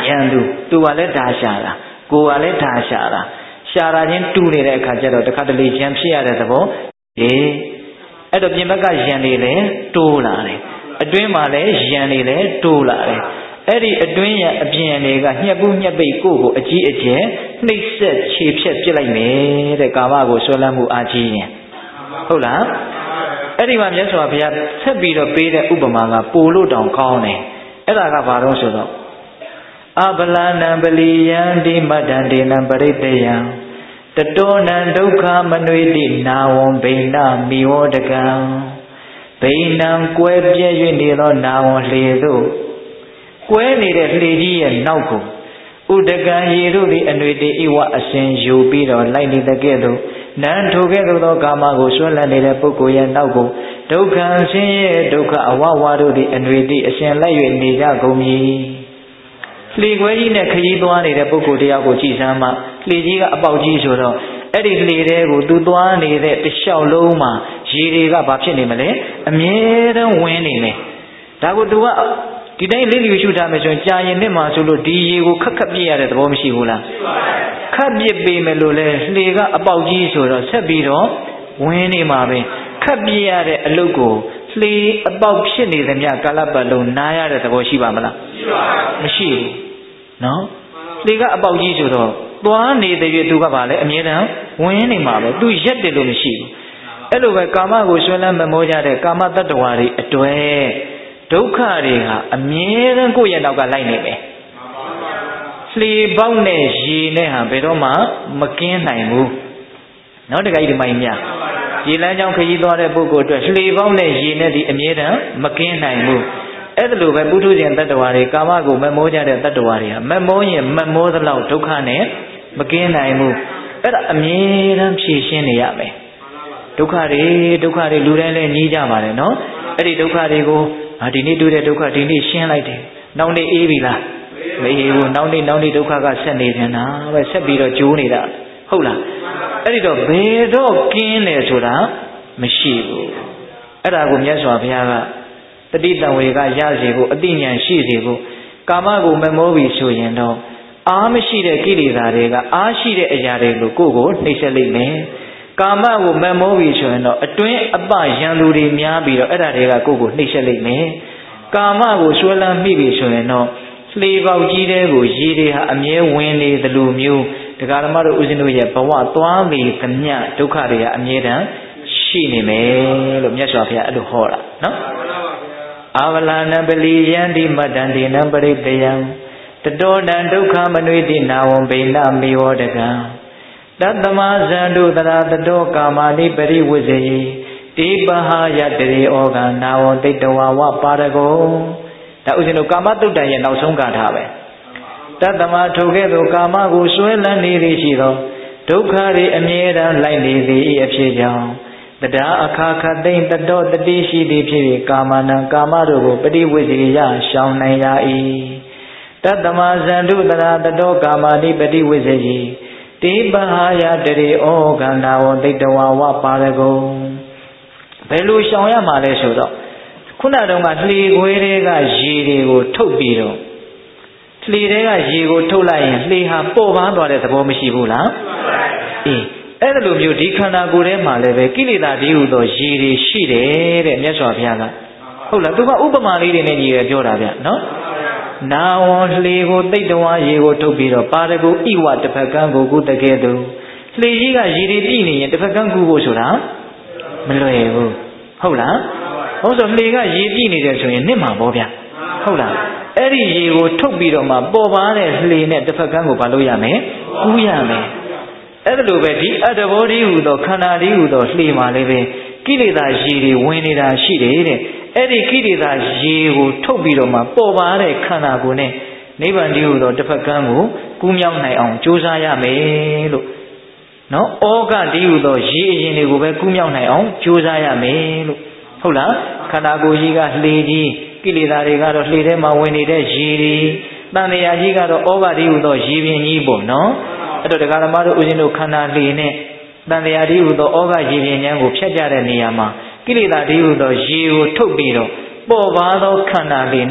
ရန်သူသူကလည်းဓာရှာတာကိုယ်ကလည်းဓာရှာတာရှာတာချင်းတူနေတဲ့အခါကျတော့တခါတလေရန်ဖြစ်ရတဲ့သဘောအေးအဲ့တော့ပြင်ဘက်ကရန်တွေလည်းတိုးလာတယ်အတွင်းမှာလည်းရန်တွေလည်းတိုးလာတယ်အဲ့ဒီအတွင်းရအပြင်တွေကညှက်ပူးညှက်ပိတ်ကိုယ့်ကိုအကြီးအကျယ်နှိပ်စက်ခြေဖြတ်ပြစ်လိုက်မယ်တဲ့ကာမကိုဆွဲလန်းမှုအာကြီးရင်ဟုတ်လားအဲ့ဒီမှာမြတ်စွာဘုရားဆက်ပြီးတော့ပေးတဲ့ဥပမာကပိုလို့တောင်ကောင်းတယ်အဲ့ဒါကဘာလို့ဆိုတော့အဘလနံပလီယံဒီမတ္တံဒေနံပရိတယံတတောနံဒုက္ခမနွေတိနာဝံဘိဏမိဝတကံဘိဏံကွဲပြဲ၍နေသောနာဝံလှေသို့ကွဲနေတဲ့လှေကြီးရဲ့နောက်ကိုဥဒကံရေတို့သည်အနွေတိဣဝအစဉ်ယူပြီးတော့လိုက်နေတဲ့ကဲ့သို့နံထိုကဲ့သို့သောကာမကိုဆွဲလန်းနေတဲ့ပုဂ္ဂိုလ်ရဲ့နောက်ကိုဒုက္ခဆင်းရဲဒုက္ခအဝဝတို့သည်အနွေတိအစဉ်လိုက်၍နေကြကုန်မည်လှေခွဲကြီးနဲ့ခရီးသွားနေတဲ့ပုဂ္ဂိုလ်တရားကိုကြည်စမ်းမှလှေကြီးကအပေါက်ကြီးဆိုတော့အဲ့ဒီလှေတွေကိုသူသွားနေတဲ့တလျှောက်လုံးမှာရေတွေကဘာဖြစ်နေမလဲအမြဲတမ်းဝင်နေမယ်ဒါကိုသူကဒီတိုင်းလေးလျူရှုထားမယ်ဆိုရင်ကြာရင်နှစ်မှာဆိုလို့ဒီရေကိုခက်ခက်ပြည့်ရတဲ့သဘောမရှိဘူးလားခက်ပြစ်ပေမယ်လို့လဲလှေကအပေါက်ကြီးဆိုတော့ဆက်ပြီးတော့ဝင်နေမှာပဲခက်ပြည့်ရတဲ့အလုပ်ကိုလှေအပေါက်ဖြစ်နေသမျှကာလပတ်လုံးနားရတဲ့သဘောရှိပါမလားမရှိဘူးနော်လှေကအပေါက်ကြီးဆိုတော့သွားနေတဲ့ရွေးသူကပါလေအမြဲတမ်းဝင်နေမှာပဲသူရက်တယ်လို့မရှိဘူးအဲ့လိုပဲကာမကိုဆွဲလန်းမမောကြတဲ့ကာမတ္တဝါတွေအတွေ့ဒုက္ခတွေဟာအမြဲတမ်းကိုယ့်ရဲ့နောက်ကလိုက်နေတယ်လှေပေါက်နဲ့ရေနဲ့ဟာဘယ်တော့မှမကင်းနိုင်ဘူးနော်တခါကြီးဒီမိုင်းများရေလမ်းကြောင်းခရီးသွားတဲ့ပုဂ္ဂိုလ်အတွက်လှေပေါက်နဲ့ရေနဲ့ဒီအမြဲတမ်းမကင်းနိုင်ဘူးအဲ့ဒါလိုပဲပုထုဇဉ်တတ္တဝါတွေကာမကိုမမောကြတဲ့တတ္တဝါတွေဟာမမောရင်မမောသလောက်ဒုက္ခနဲ့မကင်းနိုင်ဘူးအဲ့ဒါအမြဲတမ်းဖြေရှင်းနေရမယ်ဒုက္ခတွေဒုက္ခတွေလူတိုင်းလည်းကြီးကြပါတယ်နော်အဲ့ဒီဒုက္ခတွေကိုဟာဒီနေ့တွေ့တဲ့ဒုက္ခဒီနေ့ရှင်းလိုက်တယ်နောက်နေ့အေးပြီလားမအေးဘူးနောက်နေ့နောက်နေ့ဒုက္ခကဆက်နေပြန်တာပဲဆက်ပြီးတော့ကျိုးနေတာဟုတ်လားအဲ့ဒီတော့ဘယ်တော့ကင်းတယ်ဆိုတာမရှိဘူးအဲ့ဒါကိုမြတ်စွာဘုရားကတတိတံဝေကရစေဖို့အတိညာဏ်ရှိစေဖို့ကာမကိုမမောပြီဆိုရင်တော့အားမရှိတဲ့ကိလေသာတွေကအားရှိတဲ့အရာတွေကိုကိုယ့်ကိုနှိပ်စက်လိမ့်မယ်ကာမကိုမမောပြီဆိုရင်တော့အတွင်းအပရန်သူတွေများပြီးတော့အဲ့ဒါတွေကကိုယ့်ကိုနှိပ်စက်လိမ့်မယ်ကာမကိုဆွဲလန်းမိပြီဆိုရင်တော့လှေပေါက်ကြီးတဲ့ကိုရေတွေဟာအမြဲဝင်နေသလိုမျိုးတရားဓမ္မတို့ဦးဇင်းတို့ရဲ့ဘဝသွားပြီသမျှဒုက္ခတွေဟာအမြဲတမ်းရှိနေမယ်လို့မြတ်စွာဘုရားအဲ့လိုဟောတာနော်အာဝလာနပလီယံဒီမတ္တံဒေနံပရိတယံတတောတံဒုက္ခမနွေတိနာဝံဘိဏမေဝတကံတတ္တမဇန္တုတရာတတောကာမာနိပရိဝိဇေတိပဟာယတရေဩဃနာဝတိတဝဝပါရဂောဒါဥစဉ်တို့ကာမတုတ်တန်ရဲ့နောက်ဆုံးကာထာပဲတတ္တမထိုကဲ့သို့ကာမကိုဆွဲလန်းနေသည်ရှိသောဒုက္ခတွေအမြဲတမ်းလိုက်နေသည်အဖြစ်ကြောင့်တရားအခါခတ်သိမ့်တတောတတိရှိသည်ဖြစ်၍ကာမနံကာမတို့ကိုပရိဝိဇေယရှောင်နိုင်ရ၏တတ္တမဇန္တုတရာတတောကာမာနိပရိဝိဇေတိပဟာယတရေဩဃနာဝတိတဝဝပါရဂုံဘယ်လိုရှောင်ရမှာလဲဆိုတော့ခုနတုန်းကလှေခွဲတွေကရေတွေကိုထုတ်ပြီးတော့လှေတွေကရေကိုထုတ်လိုက်ရင်လှေဟာပေါ်ပါသွားတဲ့သဘောမရှိဘူးလားအေးအဲ့ဒါလိုမျိုးဒီခန္ဓာကိုယ်ထဲမှာလည်းပဲကိလေသာဒီဟုသောရေတွေရှိတယ်တဲ့မြတ်စွာဘုရားကဟုတ်လားသူကဥပမာလေးတွေနဲ့ညီရပြောတာဗျနော်နာဝံလှေကိုတိတ်တဝါရေကိုထုတ်ပြီးတော့ပါရဂုဣဝတစ်ဖက်ကံကိုကုတကဲ့သို့လှေကြီးကရေတွေပြည့်နေရင်တစ်ဖက်ကံကုဖို့ဆိုတာမလွယ်ဘူးဟုတ်လားဟုတ်ဆိုလှေကရေပြည့်နေတယ်ဆိုရင်နစ်မှာပေါ့ဗျဟုတ်လားအဲ့ဒီရေကိုထုတ်ပြီးတော့မှပေါ်ပါတဲ့လှေနဲ့တစ်ဖက်ကံကိုဘာလို့ရမယ်ကူးရမယ်အဲ့ဒါလိုပဲဒီအတ္တဘောဓိဟူသောခန္ဓာဓိဟူသောလှေမှာလည်းပဲကိလေသာရေတွေဝင်နေတာရှိတယ်တဲ့အဲ့ဒီကိလေသာရေကိုထုတ်ပြီးတော့မှပေါ်ပါတဲ့ခန္ဓာကိုယ်နဲ့နိဗ္ဗာန်ဓိဟူသောတစ်ဖက်ကံကိုကူးမြောက်နိုင်အောင်ကြိုးစားရမယ်လို့နော်ဩဃဓိဟူသောရေအရင်တွေကိုပဲကူးမြောက်နိုင်အောင်ကြိုးစားရမယ်လို့ဟုတ်လားခန္ဓာကိုယ်ကြီးကလှေကြီးကိလေသာတွေကတော့လှေထဲမှာဝင်နေတဲ့ရေတွေတန်တရားကြီးကတော့ဩဃဓိဟူသောရေပြင်ကြီးပေါ့နော်အဲ့တော့တရားဓမ္မတို့ဦးဇင်းတို့ခန္ဓာလှေနဲ့တန်တရားဓိဟူသောဩဃရေပြင်ဉာဏ်ကိုဖြတ်ကြတဲ့နေရာမှာကိလေသာဓိဟူသောရေကိုထုတ်ပြီးတော့ပေါ်ပါသောခန္ဓာလေးနဲ့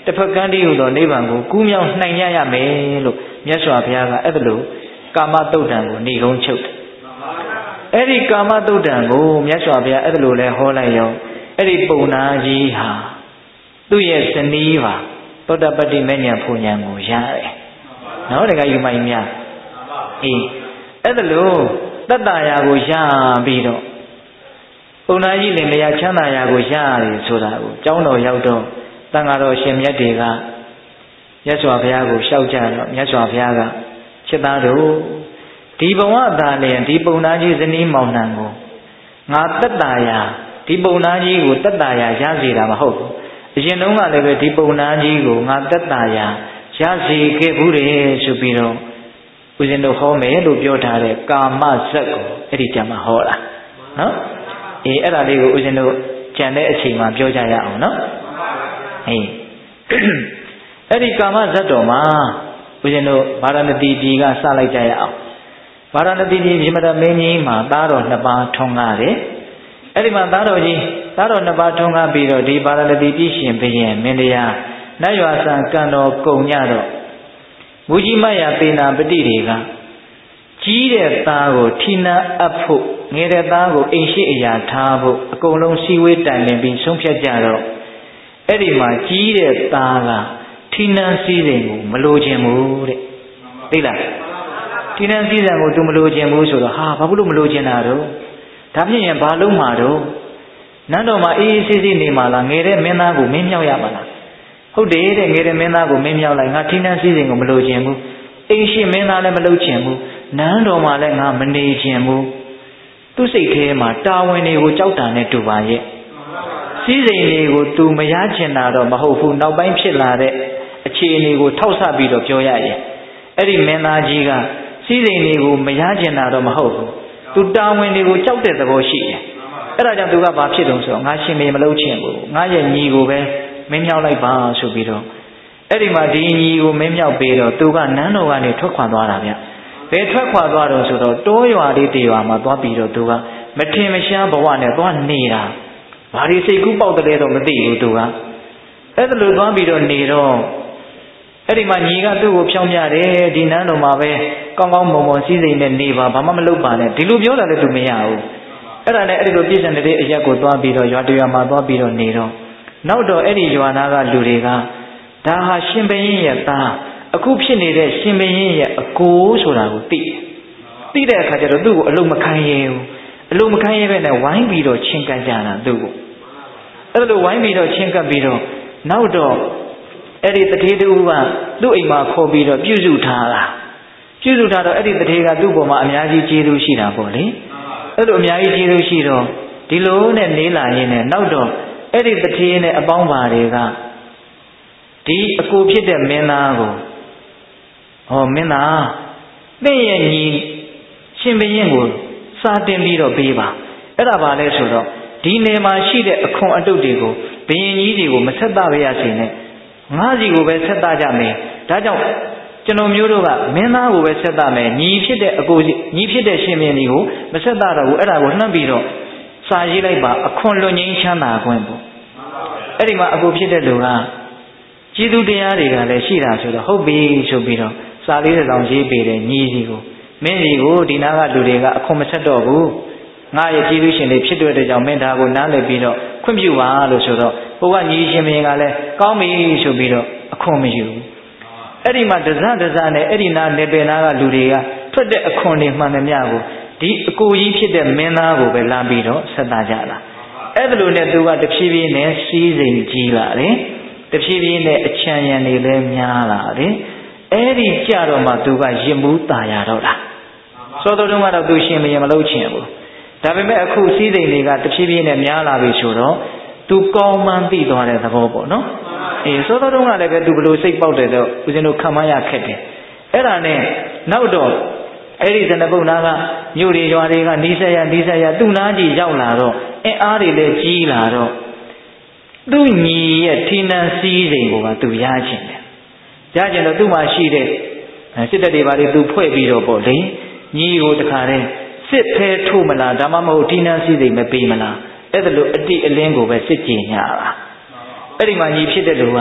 တစ်ဖက်ကန်းတည်းဟူသောနိဗ္ဗာန်ကိုကူးမြောက်နိုင်ကြရမယ်လို့မြတ်စွာဘုရားကအဲ့ဒါလို့ကာမတုတ်တံကိုဏိကုံးချုပ်တယ်အဲ့ဒီကာမတုတ်တံကိုမြတ်စွာဘုရားအဲ့ဒါလို့လဲဟောလိုက်ရောအဲ့ဒီပုံနာကြီးဟာသူ့ရဲ့ဇနီးပါသောတပတ္တိမဉ္ဇဉ်ဖူဉ္ဇဉ်ကိုရတယ်နော်တကယ်ယူမိုင်းများအေးအဲ့ဒါလို့တတ္တရာကိုရပြီးတော့ပုံနာကြီးလည်းတရားချမ်းသာရာကိုရရတယ်ဆိုတာကိုကျောင်းတော်ရောက်တော့တန်ဃာတော်ရှင်မြတ်တွေကမြတ်စွာဘုရားကိုလျှောက်ကြတော့မြတ်စွာဘုရားကချက်သားတို့ဒီဘဝသားလည်းဒီပုံနာကြီးဇနီးမောင်နှံကိုငါတတ္တရာဒီပုံနာကြီးကိုတတ္တရာရစေတာမဟုတ်ဘူးအရင်တုန်းကလည်းပဲဒီပုံနာကြီးကိုငါတတ္တရာရစေခဲ့ဘူးတယ်ဆိုပြီးတော့ဦးဇင်းတို့ဟောမယ်လို့ပြောထားတဲ့ကာမဇက်ကိုအဲ့ဒီကြမှာဟောတာနော်အေးအဲ့ဒါလေးကိုဦးဇင်းတို့ကြံတဲ့အချိန်မှာပြောကြရအောင်နော်အေးအဲ့ဒီကာမဇက်တော်မှာဦးဇင်းတို့ဗာရာဏသီပြည်ကစလိုက်ကြရအောင်ဗာရာဏသီပြည်ပြမတမင်းကြီးမှာသားတော်နှစ်ပါးထွန်းကားတယ်အဲ့ဒီမှာသားတော်ကြီးသားတော်နှစ်ပါးထွန်းကားပြီးတော့ဒီဗာရာဏသီပြည်ရှင်ဘုရင်မင်းတရားနတ်ရွာဆံကံတော်ကုံညတော့မူကြီးမယပေနာပတိတွေကကြီးတဲ့သားကိုထိနာအပ်ဖို့ငယ်တဲ့သားကိုအိမ်ရှိအရာထားဖို့အကုန်လုံးစီဝေးတိုင်ပင်ပြီးဆုံးဖြတ်ကြတော့အဲ့ဒီမှာကြီးတဲ့သားကထိနာစည်းစိမ်ကိုမလိုချင်ဘူးတဲ့သိလားထိနာစည်းစိမ်ကိုသူမလိုချင်ဘူးဆိုတော့ဟာဘာဖြစ်လို့မလိုချင်တာတော့ဒါဖြစ်ရင်ဘာလုံးမှာတော့နန်းတော်မှာအေးအေးဆေးဆေးနေမှာလားငယ်တဲ့မင်းသားကိုမင်းမြောက်ရမှာလားဟုတ်တယ်တဲ့ငယ်တဲ့မင်းသားကိုမင်းမြောက်လိုက်ငါထိနာစည်းစိမ်ကိုမလိုချင်ဘူးအိမ်ရှိမင်းသားလည်းမလုပ်ချင်ဘူးနန်းတော်မှာလည်းငါမနေချင်ဘူးသူ့စိတ်ထဲမှာတာဝန်တွေကိုကြောက်တာနဲ့တူပါရဲ့စည်းစိမ်တွေကိုသူမရချင်တာတော့မဟုတ်ဘူးနောက်ပိုင်းဖြစ်လာတဲ့အခြေအနေကိုထောက်ဆပြီးတော့ပြောရရင်အဲ့ဒီမင်းသားကြီးကစည်းစိမ်တွေကိုမရချင်တာတော့မဟုတ်ဘူးသူတာဝန်တွေကိုကြောက်တဲ့သဘောရှိတယ်အဲ့ဒါကြောင့်သူကဘာဖြစ်တုံးဆိုတော့ငါရှင်မေမလုပ်ချင်ဘူးငါရဲ့ညီကိုပဲမင်းမြောက်လိုက်ပါဆိုပြီးတော့အဲ့ဒီမှာဒီညီကိုမင်းမြောက်ပြီးတော့သူကနန်းတော်ကနေထွက်ခွာသွားတာဗျဘယ်ထွက်ခွာသွားတော့ဆိုတော့တောရွာလေးတရွာမှာသွားပြီးတော့သူကမထင်မရှားဘဝနဲ့သွားနေတာဘာဒီစိတ်ကူးပေါက်တယ်တော့မသိဘူးသူကအဲ့ဒါလိုသွားပြီးတော့နေတော့အဲ့ဒီမှာညီကသူ့ကိုဖြောင်းပြတယ်ဒီနန်းတော်မှာပဲကောင်းကောင်းမွန်မွန်စည်းစိမ်နဲ့နေပါဘာမှမလုပ်ပါနဲ့ဒီလိုပြောတာလည်းသူမရဘူးအဲ့ဒါနဲ့အဲ့ဒီလိုပြည့်စုံတဲ့အရက်ကိုသွားပြီးတော့ရွာတရွာမှာသွားပြီးတော့နေတော့နောက်တော့အဲ့ဒီရွာသားကလူတွေကဒါဟာရှင်ဘုရင်ရဲ့သားအခုဖြစ်နေတဲ့ရှင်ဘုရင်ရဲ့အကိုဆိုတာကိုသိသိတဲ့အခါကျတော့သူ့ကိုအလုံးမခံရဘူးအလုံးမခံရပဲနဲ့ဝိုင်းပြီးတော့ချင်းကပ်ကြတာသူ့ကိုအဲ့လိုဝိုင်းပြီးတော့ချင်းကပ်ပြီးတော့နောက်တော့အဲ့ဒီတထေးတူကသူ့အိမ်မှာခေါ်ပြီးတော့ပြုစုထားတာပြုစုထားတော့အဲ့ဒီတထေးကသူ့ပေါ်မှာအများကြီးကျေးဇူးရှိတာပေါ့လေအဲ့လိုအများကြီးကျေးဇူးရှိတော့ဒီလိုနဲ့နေလာရင်းနဲ့နောက်တော့အဲ့ဒီတထေးနဲ့အပေါင်းပါတွေကဒီအကိုဖြစ်တဲ့မင်းသားကိုဟောမင်းသားသင်ရဲ့ညီရှင်ဘုရင်ကိုစာတင်ပြီးတော့ပေးပါအဲ့ဒါပါလဲဆိုတော့ဒီနယ်မှာရှိတဲ့အခွန်အတုတ်တွေကိုဘုရင်ကြီးတွေကိုမဆက်တာပဲရစေနဲ့ငါးစီကိုပဲဆက်တာကြမယ်ဒါကြောင့်ကျွန်တော်မျိုးတို့ကမင်းသားကိုပဲဆက်တာမယ်ညီဖြစ်တဲ့အကိုညီဖြစ်တဲ့ရှင်ဘုရင်ကြီးကိုမဆက်တာတော့ဘူးအဲ့ဒါကိုနှမ်းပြီးတော့စာရေးလိုက်ပါအခွန်လွန်ငင်းချမ်းသာခွင့်ပေါ့အဲ့ဒီမှာအကိုဖြစ်တဲ့လူကကျေးဇူးတရားတွေကလည်းရှိတာဆိုတော့ဟုတ်ပြီဆိုပြီးတော့စာလေးတစ်စောင်ရေးပေးတယ်ညီစီကိုမင်းစီကိုဒီနားကလူတွေကအခွန်မဆက်တော့ဘူးငါရဲ့ကျေးဇူးရှင်တွေဖြစ်တဲ့အတွက်ကြောင့်မင်းဒါကိုနားလည်ပြီးတော့ခွင့်ပြုပါလို့ဆိုတော့ဟိုကညီရှင်မင်းကလည်းကောင်းပြီဆိုပြီးတော့အခွန်မယူဘူးအဲ့ဒီမှာဒဇဒဇနဲ့အဲ့ဒီနားနေပယ်နာကလူတွေကထွက်တဲ့အခွန်တွေမှန်သမျှကိုဒီအကိုကြီးဖြစ်တဲ့မင်းသားကိုပဲလာပြီးတော့ဆက်တာကြတာအဲ့ဒါလိုနဲ့သူကတဖြည်းဖြည်းနဲ့စီးစိမ်ကြီးလာတယ်တဖြည်းဖြည်းနဲ့အချမ်းရံတွေလည်းများလာတယ်အဲ့ဒီကြတော့မှသူကရင်မှုตายရတော့တာစောတော်တုန်းကတော့သူရှင်မရင်မလုပ်ချင်ဘူးဒါပေမဲ့အခုစီးစိမ်တွေကတဖြည်းဖြည်းနဲ့များလာပြီဆိုတော့သူကောင်းမှန်းသိသွားတဲ့သဘောပေါ့နော်အေးစောတော်တုန်းကလည်းပဲသူဘလို့စိတ်ပေါက်တယ်တော့ဦးဇင်းတို့ခံမရခက်တယ်အဲ့ဒါနဲ့နောက်တော့အဲ့ဒီဇနပုတ်နာကမြို့တွေရွာတွေကနီးစက်ရနီးစက်ရသူ့နားကြီးရောက်လာတော့အင်အားတွေလည်းကြီးလာတော့သူ့ညီရဲ့ထိနှံစည်းစိမ်ကိုပါသူရချင်တယ်ရချင်တော့သူ့မှာရှိတဲ့စစ်တပ်တွေပါလေသူဖွဲ့ပြီးတော့ပေါ့လေညီကိုတခါတည်းစစ်ဖဲထိုးမလားဒါမှမဟုတ်ထိနှံစည်းစိမ်မပေးမလားအဲ့ဒါလိုအတိအလင်းကိုပဲစစ်ကြင်ညာတာအဲ့ဒီမှာညီဖြစ်တဲ့လူက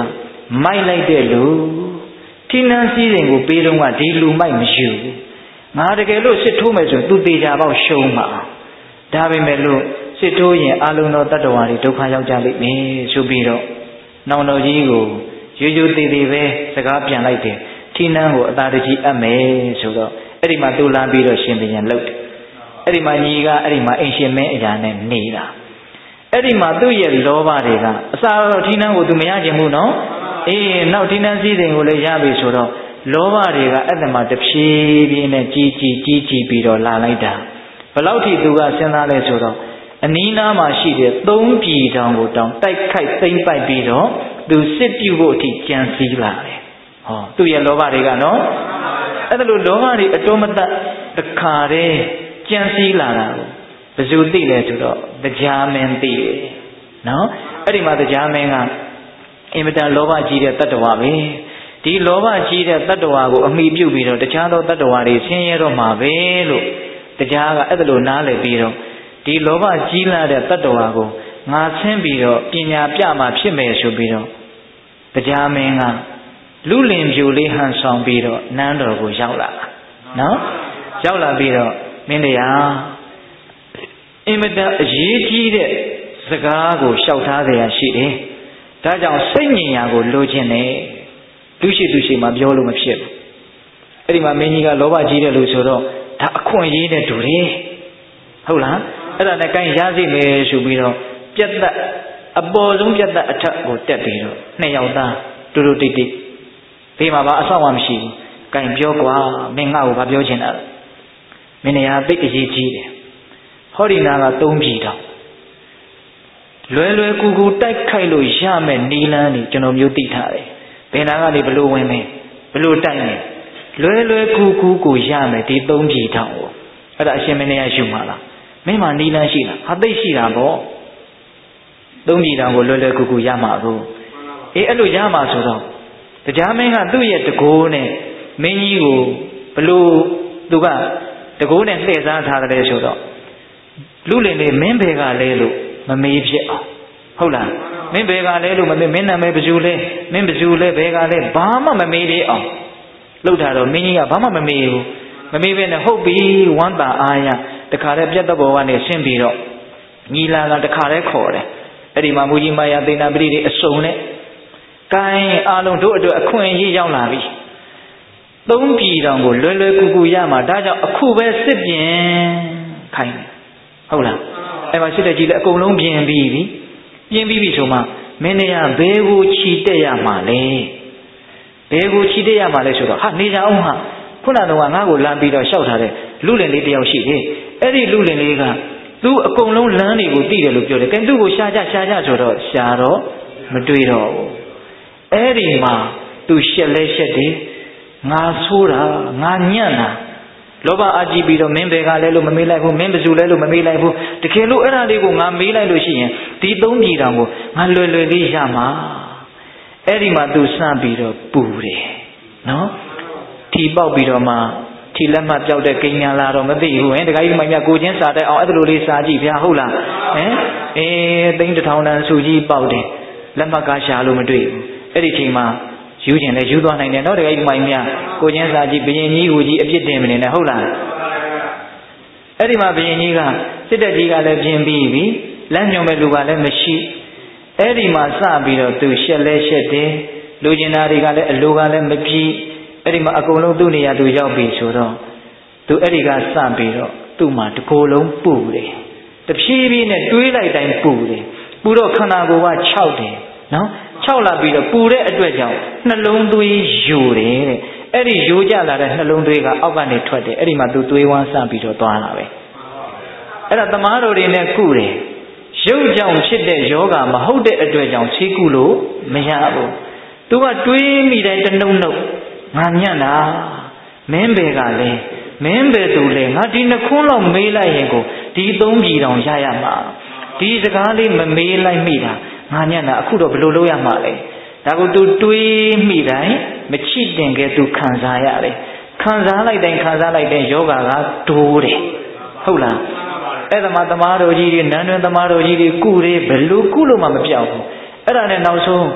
မိုက်လိုက်တဲ့လူထိနှန်းစည်းစိမ်ကိုပေးတော့ကဒီလူမိုက်မရှိဘူးငါတကယ်လို့စစ်ထိုးမယ်ဆိုသူတေချာပေါက်ရှုံးမှာဒါပေမဲ့လို့စစ်ထိုးရင်အလုံးသောတတ္တဝါတွေဒုက္ခရောက်ကြလိမ့်မယ်ဆိုပြီးတော့နောင်တော်ကြီးကိုရိုးရိုးသေးသေးပဲစကားပြန်လိုက်တယ်ထိနှန်းကိုအသာတကြီးအပ်မယ်ဆိုတော့အဲ့ဒီမှာသူလမ်းပြီးတော့ရှင်ဘုရင်လှုပ်တယ်အဲ့ဒီမှာညီကအဲ့ဒီမှာအိမ်ရှင်မင်းအရာနဲ့နေတာအဲ့ဒီမှာသူ့ရဲ့လောဘတွေကအစာတော့ထိနှန်းကိုသူမရခြင်းဘူးနော်အေးနောက်ထိနှန်းစည်းစိမ်ကိုလည်းရပြီဆိုတော့လောဘတွေကအဲ့ဒီမှာတဖြည်းဖြည်းနဲ့ကြီးကြီးကြီးကြီးပြီးတော့လာလိုက်တာဘယ်လောက်ထိသူကစဉ်းစားလဲဆိုတော့အနီးနားမှာရှိတဲ့သုံးပြည်တောင်ကိုတောင်တိုက်ခိုက်သိမ်းပိုက်ပြီးတော့သူစစ်ပြုဖို့အထိကြံစည်လာတယ်ဟောသူ့ရဲ့လောဘတွေကနော်အဲ့ဒါလိုလောဘတွေအတော်မတတ်တခါတည်းကြံစည်လာတာကိုဘယ်သူသိလဲဆိုတော့တရားမင်းသိတယ်နော်အဲ့ဒီမှာတရားမင်းကအင်မတန်လောဘကြီးတဲ့တတ္တဝါပဲဒီလောဘကြီးတဲ့တတ္တဝါကိုအမိပြုပြီးတော့တခြားသောတတ္တဝါတွေဆင်းရဲတော့မှာပဲလို့တရားကအဲ့ဒါလိုနားလည်ပြီးတော့ဒီလောဘကြီးလာတဲ့တတ္တဝါကိုငါဆင်းပြီးတော့ပညာပြမှာဖြစ်မယ်ဆိုပြီးတော့တရားမင်းကလူလင်ပြိုလေးဟန်ဆောင်ပြီးတော့နန်းတော်ကိုရောက်လာနော်ရောက်လာပြီးတော့မင်းတရားအင်မတန်အရေးကြီးတဲ့စကားကိုလျှောက်ထားကြရရှိတယ်ဒါကြောင့်စိတ်ညင်ရာကိုလိုချင်တယ်လူရှိသူရှိမှပြောလို့မဖြစ်ဘူးအဲ့ဒီမှာမင်းကြီးကလောဘကြီးတယ်လို့ဆိုတော့ဒါအခွင့်အရေးနဲ့တူတယ်ဟုတ်လားအဲ့ဒါနဲ့ကိုင်းရစီမယ်ဆိုပြီးတော့ပြတ်သက်အပေါ်ဆုံးပြတ်သက်အထက်ကိုတက်ပြီးတော့နှစ်ယောက်သားတူတူတိတ်တိတ်ဒီမှာဘာအဆောက်အအုံမရှိဘူးကိုင်းပြောကွာမင်းငါ့ကိုဘာပြောချင်တာမင်းနေရာသိအရေးကြီးတယ်ဟောဒီနာကသုံးပြည်တော့လွယ်လွယ်ကူကူတိုက်ခိုက်လို့ရမယ်နီလန်းနေကျွန်တော်မျိုးသိထားတယ်ဘယ်နာကနေဘလို့ဝင်မယ်ဘလို့တိုက်မယ်လွယ်လွယ်ကူကူကိုရမယ်ဒီသုံးပြည်တော့အဲ့ဒါအရှင်မင်းနေရယူမှာလားမင်းမနီလန်းရှိလားဟာသိရှိတာပေါ့သုံးပြည်တောင်ကိုလွယ်လွယ်ကူကူရမှာဘူးအေးအဲ့လိုရမှာဆိုတော့တရားမင်းကသူ့ရဲ့တကိုးနဲ့မင်းကြီးကိုဘလို့သူကတကိုးနဲ့လှည့်စားထားတယ်ဆိုတော့လူလင်လေးမင်းဘယ်ကလဲလို့မမေးဖြစ်အောင်ဟုတ်လားမင်းဘယ်ကလဲလို့မမေးမင်းနာမည်ဘယ်သူလဲမင်းဘယ်သူလဲဘယ်ကလဲဘာမှမမေးသေးအောင်လှုပ်တာတော့မင်းကြီးကဘာမှမမေးဘူးမမေးဘဲနဲ့ဟုတ်ပြီဝမ်းသာအားရတခါတည်းပြတ်တဘောကနေဆင်းပြီးတော့ညီလာကတခါတည်းခေါ်တယ်အဲ့ဒီမှာမူကြီးမာယာသိဏပရိတွေအစုံနဲ့ကိုင်းအားလုံးတို့အတွက်အခွင့်အရေးရောက်လာပြီသုံးပြည်တောင်ကိုလွယ်လွယ်ကူကူရမှာဒါကြောင့်အခုပဲစစ်ပြင်ခိုင်းဟုတ်လားအဲ့မှာစစ်တဲ့ကြီးလည်းအကုန်လုံးပြင်ပြီးပြီပြင်ပြီးပြီဆိုမှမင်းတွေကဘယ်ကိုခြိတက်ရမှာလဲဘယ်ကိုခြိတက်ရမှာလဲဆိုတော့ဟာနေကြအောင်ဟာခုနကတော့ငါ့ကိုလမ်းပြီးတော့ရှောက်ထားတဲ့လူလင်လေးတယောက်ရှိတယ်အဲ့ဒီလူလင်လေးကသူအကုန်လုံးလမ်းတွေကိုသိတယ်လို့ပြောတယ်ကဲသူ့ကိုရှာကြရှာကြဆိုတော့ရှာတော့မတွေ့တော့ဘူးအဲ့ဒီမှာသူရှက်လဲရှက်တယ်ငါဆိုးတာငါညံ့တာလောဘအကြည့်ပြီးတော့မင်းဘယ်ကလဲလို့မမေးလိုက်ဘူးမင်းဘယ်သူလဲလို့မမေးလိုက်ဘူးတကယ်လို့အဲ့ဒါလေးကိုငါမေးလိုက်လို့ရှိရင်ဒီသုံးပြည်တောင်ကိုငါလွယ်လွယ်လေးရမှာအဲ့ဒီမှာသူစမ်းပြီးတော့ပူတယ်နော်ထီပေါက်ပြီးတော့မှထီလက်မှပြောက်တဲ့ကိညာလာတော့မသိဘူးဟင်တခါကြီးမိုင်မြကိုချင်းစားတဲ့အောင်အဲ့လိုလေးစားကြည့်ဗျာဟုတ်လားဟင်အေးသိန်းတစ်ထောင်တန်းစုကြီးပေါက်တယ်လက်မှတ်ကားရှာလို့မတွေ့ဘူးအဲ့ဒီချိန်မှာယူကျင်လဲယူသွားနိုင်တယ်နော်တကယ်ကြီးမိုင်မြကိုချင်းစားကြည့်ဘယင်ကြီးကိုကြီးအပြစ်တင်မနေနဲ့ဟုတ်လားအဲ့ဒီမှာဘယင်ကြီးကစစ်တပ်ကြီးကလည်းပြင်ပြီးပြီလမ်းညွန်မဲ့လူကလည်းမရှိအဲ့ဒီမှာစပြီးတော့သူရှက်လဲရှက်တယ်လူကျင်သားတွေကလည်းအလိုကလည်းမပြည့်အဲ့ဒီမှာအကုန်လုံးသူ့နေရာသူရောက်ပြီဆိုတော့သူအဲ့ဒီကစပြီးတော့သူ့မှာတကိုယ်လုံးပူတယ်တဖြည်းဖြည်းနဲ့တွေးလိုက်တိုင်းပူတယ်ပူတော့ခန္ဓာကိုယ်ကခြောက်တယ်နော်ခြောက်လာပြီးတော့ပူတဲ့အတွက်ကြောင့်နှလုံးသွေးယိုတယ်တဲ့အဲ့ဒီယိုကျလာတဲ့နှလုံးသွေးကအောက်ကနေထွက်တယ်အဲ့ဒီမှာသူသွေးဝမ်းစပြီးတော့သွားတာပဲအဲ့ဒါသမားတော်တွေနဲ့ကုတယ်ရုပ်ကြောင့်ဖြစ်တဲ့ယောဂမဟုတ်တဲ့အတွက်ကြောင့်ဆေးကုလို့မရဘူးသူကတွေးမိတိုင်းတနှုတ်နှုတ်ငါညံ့တာမင်းဘယ်ကလဲမင်းဘယ်သူလဲငါဒီနှခွန်းလောက်မေးလိုက်ရင်ကိုဒီသုံးပြည်တောင်ရရမှာဒီစကားလေးမမေးလိုက်မိတာငါညံ့တာအခုတော့ဘယ်လိုလုပ်ရမှာလဲဒါကိုသူတွေးမိတိုင်းမချိတင်ခဲ့သူခံစားရတယ်ခံစားလိုက်တိုင်းခံစားလိုက်တိုင်းယောဂကတိုးတယ်ဟုတ်လားအဲ့ဒါမှသမားတော်ကြီးတွေနန်းတွင်သမားတော်ကြီးတွေကုတယ်ဘယ်လိုကုလို့မှမပြောက်ဘူးအဲ့ဒါနဲ့နောက်ဆုံးတ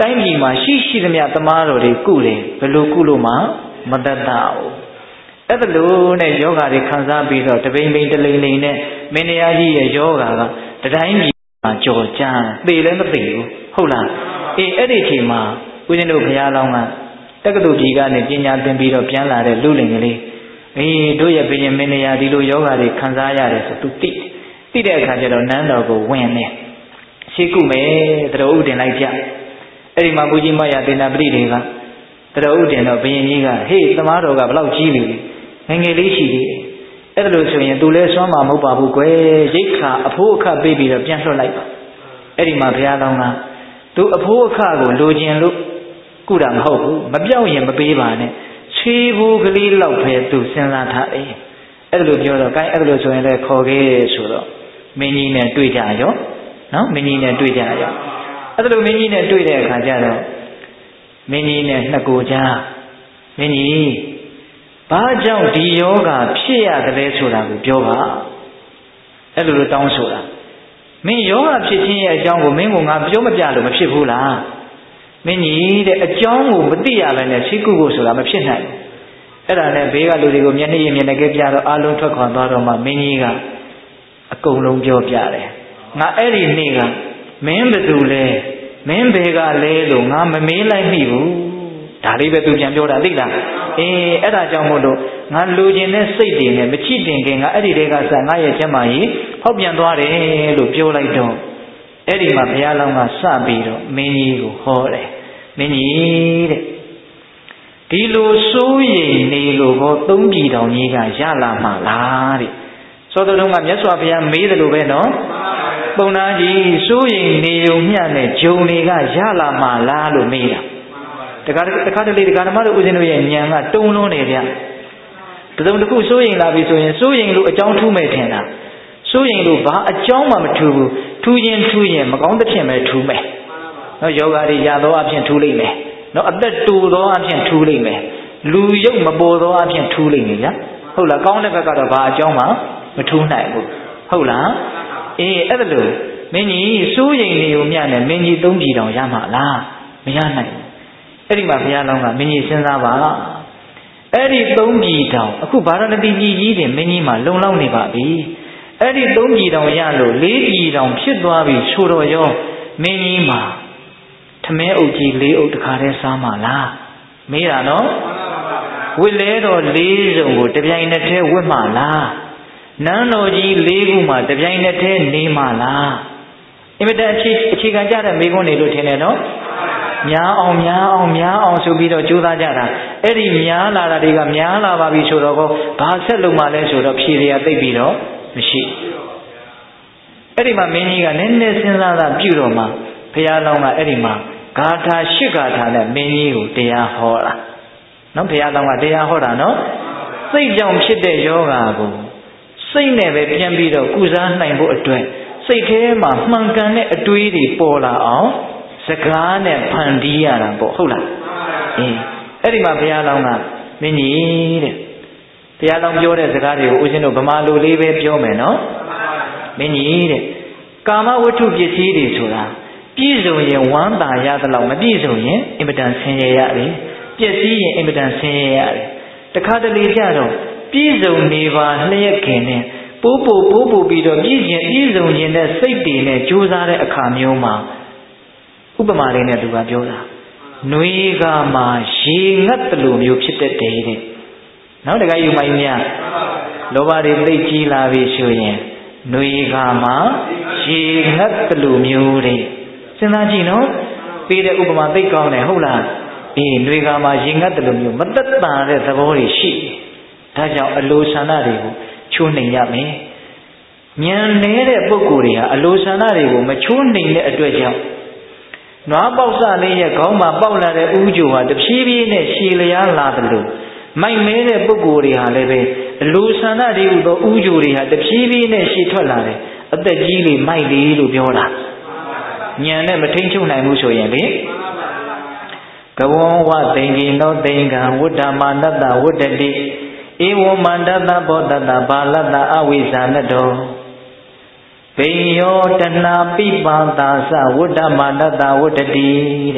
တိုင်းပြည်မှာရှိရှိသမျှသမားတော်တွေကုတယ်ဘယ်လိုကုလို့မှမတတ်တာဘူးအဲ့ဒါလို့နဲ့ယောဂါတွေခံစားပြီးတော့တပိန်ပိန်တလိန်လိန်နဲ့မင်းတရားကြီးရဲ့ယောဂါကတတိုင်းပြည်မှာကြော်ကြားသေလည်းမသေဘူးဟုတ်လားအေးအဲ့ဒီအချိန်မှာဦးဇင်းတို့ဘုရားလောင်းကတက္ကသိုလ်ကြီးကနေပညာသင်ပြီးတော့ပြန်လာတဲ့လူလင်ကလေးအေးတို့ရဲ့ဘုရင်မင်းတရားဒီလိုယောဂါတွေခံစားရတယ်ဆိုသူသိသိတဲ့အခါကျတော့နန်းတော်ကိုဝင်နေရှိကုမယ်တတော်ဥတင်လိုက်ကြအဲ့ဒီမှာဘုကြီးမရတင်တာပရိတွေကတတော်ဥတင်တော့ဘုရင်ကြီးကဟေးသမားတော်ကဘလောက်ကြီးပြီငငယ်လေးရှိသေးတယ်အဲ့ဒါလို့ဆိုရင်သူလည်းစွမ်းမှာမဟုတ်ပါဘူးကွယ်ရိတ်ခါအဖိုးအခပေးပြီးတော့ပြန်လွှတ်လိုက်ပါအဲ့ဒီမှာဘုရားလောင်းကသူအဖိုးအခကိုလိုချင်လို့ကုတာမဟုတ်ဘူးမပြောက်ရင်မပေးပါနဲ့ချွေးဘူးကလေးလောက်ပဲသူစဉ်းစားထားတယ်အဲ့ဒါလို့ပြောတော့ gain အဲ့ဒါလို့ဆိုရင်လည်းခေါ်ခဲ့ဆိုတော့မင်းကြီးနဲ့တွေ့ကြရောနော်မင်းကြီးနဲ့တွေ့ကြရောအဲ့ဒါလို့မင်းကြီးနဲ့တွေ့တဲ့အခါကျတော့မင်းကြီးနဲ့နှစ်ကိုကြားမင်းကြီးဘာကြောင့်ဒီယောဂဖြစ်ရတယ်လဲဆိုတာကိုပြောပါအဲ့လိုလိုတောင်းဆိုတာမင်းယောဂဖြစ်ခြင်းရဲ့အကြောင်းကိုမင်းကငါပြောမပြလို့မဖြစ်ဘူးလားမင်းကြီးတဲ့အကြောင်းကိုမသိရဘဲနဲ့ရှိကုဖို့ဆိုတာမဖြစ်နိုင်ဘူးအဲ့ဒါနဲ့ဘေးကလူတွေကိုမျက်နှာရည်မျက်နှာကဲပြတော့အာလုံးထွက်ခွာသွားတော့မှမင်းကြီးကအကုန်လုံးပြောပြတယ်ငါအဲ့ဒီနေ့ကမင်းဘယ်သူလဲမင်းဘယ်ကလဲလို့ငါမမေးလိုက်မိဘူးဒါလေးပဲသူပြန်ပြောတာသိလားအေးအဲ့ဒါကြောင့်မို့လို့ငါလူကျင်တဲ့စိတ်တွေနဲ့မချစ်တင်ခင်ငါအဲ့ဒီတည်းကစငါရဲ့ကျမကြီးဖောက်ပြန်သွားတယ်လို့ပြောလိုက်တော့အဲ့ဒီမှာဘုရားလောင်းကစပြီးတော့မင်းကြီးကိုဟောတယ်မင်းကြီးတဲ့ဒီလိုစိုးရိမ်နေလို့ဟောသုံးပြည်တော်ကြီးကရလာမှာလားတဲ့သောတော်တုံးကမြတ်စွာဘုရားမေးတယ်လို့ပဲနော်ပုံနာကြီးစိုးရိမ်နေုံမျှနဲ့ဂျုံတွေကရလာမှာလားလို့မေးတာတခါတခါတလေတခါဓမ္မတို့ဦးဇင်းတို့ရဲ့ဉာဏ်ကတုံလုံးနေဗျတစုံတစ်ခုစိုးရိမ်လာပြီဆိုရင်စိုးရိမ်လို့အကြောင်းထူးမယ်ထင်တာစိုးရိမ်လို့ဘာအကြောင်းမှမထူးဘူးထူးရင်ထူးရင်မကောင်းတဲ့ဖြစ်မဲ့ထူးမယ်နော်ယောဂါတွေရသောအဖြစ်ထူးလိမ့်မယ်နော်အသက်တူသောအဖြစ်ထူးလိမ့်မယ်လူရုပ်မပေါ်သောအဖြစ်ထူးလိမ့်မယ်ဗျာဟုတ်လားကောင်းတဲ့ဘက်ကတော့ဘာအကြောင်းမှမထူးနိုင်ဘူးဟုတ်လားအေးအဲ့ဒါလို့မင်းကြီးစိုးရိမ်နေုံမျှနဲ့မင်းကြီးသုံးပြည်တောင်ရမှာလားမရနိုင်ဘူးအဲ့ဒီမှာဘုရားလောင်းကမင်းကြီးစဉ်းစားပါအဲ့ဒီသုံးပြည်တောင်အခုဗာရာဏသီကြီးကြီးတင်မင်းကြီးမှာလုံလောက်နေပါပြီအဲ့ဒီသုံးပြည်တောင်ရလို့လေးပြည်တောင်ဖြစ်သွားပြီဆိုတော့ရောမင်းကြီးမှာထမင်းအုပ်ကြီးလေးအုပ်တခါတည်းစားမှာလားမေးတာနော်ဝစ်လဲတော့လေးစုံကိုတပြိုင်နက်တည်းဝစ်မှာလားနန်းတော်ကြီးလေးခုမှာတပြိုင်နက်တည်းနေမှာလားအင်မတန်အခြေအခြေခံကြတဲ့မိကုန်းနေလို့ထင်တယ်နော်များအောင်များအောင်များအောင်ဆိုပြီးတော့ကြိုးစားကြတာအဲ့ဒီများလာတာတွေကများလာပါပြီဆိုတော့ကောဘာဆက်လုပ်မှလဲဆိုတော့ဖြေရသိပ်ပြီးတော့မရှိအဲ့ဒီမှာမင်းကြီးကနည်းနည်းစဉ်းစားတာပြုတော့မှဘုရားလောင်းကအဲ့ဒီမှာဂါထာရှစ်ဂါထာနဲ့မင်းကြီးကိုတရားဟောတာနော်ဘုရားလောင်းကတရားဟောတာနော်စိတ်ကြောင့်ဖြစ်တဲ့ယောဂါကိုစိတ်နဲ့ပဲပြန်ပြီးတော့ကုစားနိုင်ဖို့အတွက်စိတ်ထဲမှာမှန်ကန်တဲ့အတွေးတွေပေါ်လာအောင်စကားနဲ့ဖန်တီးရတာပေါ့ဟုတ်လားအေးအဲ့ဒီမှာဘုရားလောင်းကမင်းကြီးတဲ့ဘုရားလောင်းပြောတဲ့စကားတွေကိုဦးဇင်းတို့ဗမာလူလေးပဲပြောမယ်နော်မင်းကြီးတဲ့ကာမဝတ္ထုပစ္စည်းတွေဆိုတာပြည့်စုံရင်ဝမ်းသာရသလောက်မပြည့်စုံရင်အင်မတန်ဆင်းရဲရတယ်ပျက်စီးရင်အင်မတန်ဆင်းရဲရတယ်တခါတလေကြတော့ပြည့်စုံနေပါလျက်ခင်နဲ့ပိုးပို့ပိုးပို့ပြီးတော့ပြည့်ကျင်ပြည့်စုံခြင်းတဲ့စိတ်တွေနဲ့ကြိုးစားတဲ့အခါမျိုးမှာဥပမာလေးနဲ့သူကပြောတာຫນွေကမှာရေငတ်တယ်လို့မျိုးဖြစ်တတ်တယ်တဲ့နောက်တခါယူမိုင်းများလောဘတွေသိကြီးလာပြီဆိုရင်ຫນွေကမှာရေငတ်တယ်လို့မျိုးတဲ့စဉ်းစားကြည့်နော်ပေးတဲ့ဥပမာသိကောင်းတယ်ဟုတ်လားအေးຫນွေကမှာရေငတ်တယ်လို့မျိုးမသက်သာတဲ့သဘောတွေရှိတယ်ဒါကြောင့်အလိုဆန္ဒတွေကိုချိုးနှိမ်ရမယ်ဉာဏ်နေတဲ့ပုဂ္ဂိုလ်တွေဟာအလိုဆန္ဒတွေကိုမချိုးနှိမ်တဲ့အတွက်ကြောင့်နွားပေါက်စလေးရဲ့ခေါင်းမှာပေါက်လာတဲ့ဥကြိုဟာတဖြည်းဖြည်းနဲ့ရှည်လျားလာတယ်လို့မိုက်မဲတဲ့ပုဂ္ဂိုလ်တွေဟာလည်းပဲအလိုဆန္ဒတွေဟူသောဥကြိုတွေဟာတဖြည်းဖြည်းနဲ့ရှည်ထွက်လာတယ်အသက်ကြီးလေမိုက်လေလို့ပြောတာဉာဏ်နဲ့မထိန်ချုပ်နိုင်ဘူးဆိုရင်လေကဝံဝသိင်္ဂိနောသိင်္ဂံဝဋ္ဌမာနတ္တဝဋ္ဌတိဧဝမန္တတဘောတတဘာလတအဝိဇာနတောဘိယောတဏပိပန္တာသဝဋ္ဌမာနတ္တဝဋ္ဌတိတဲ့မ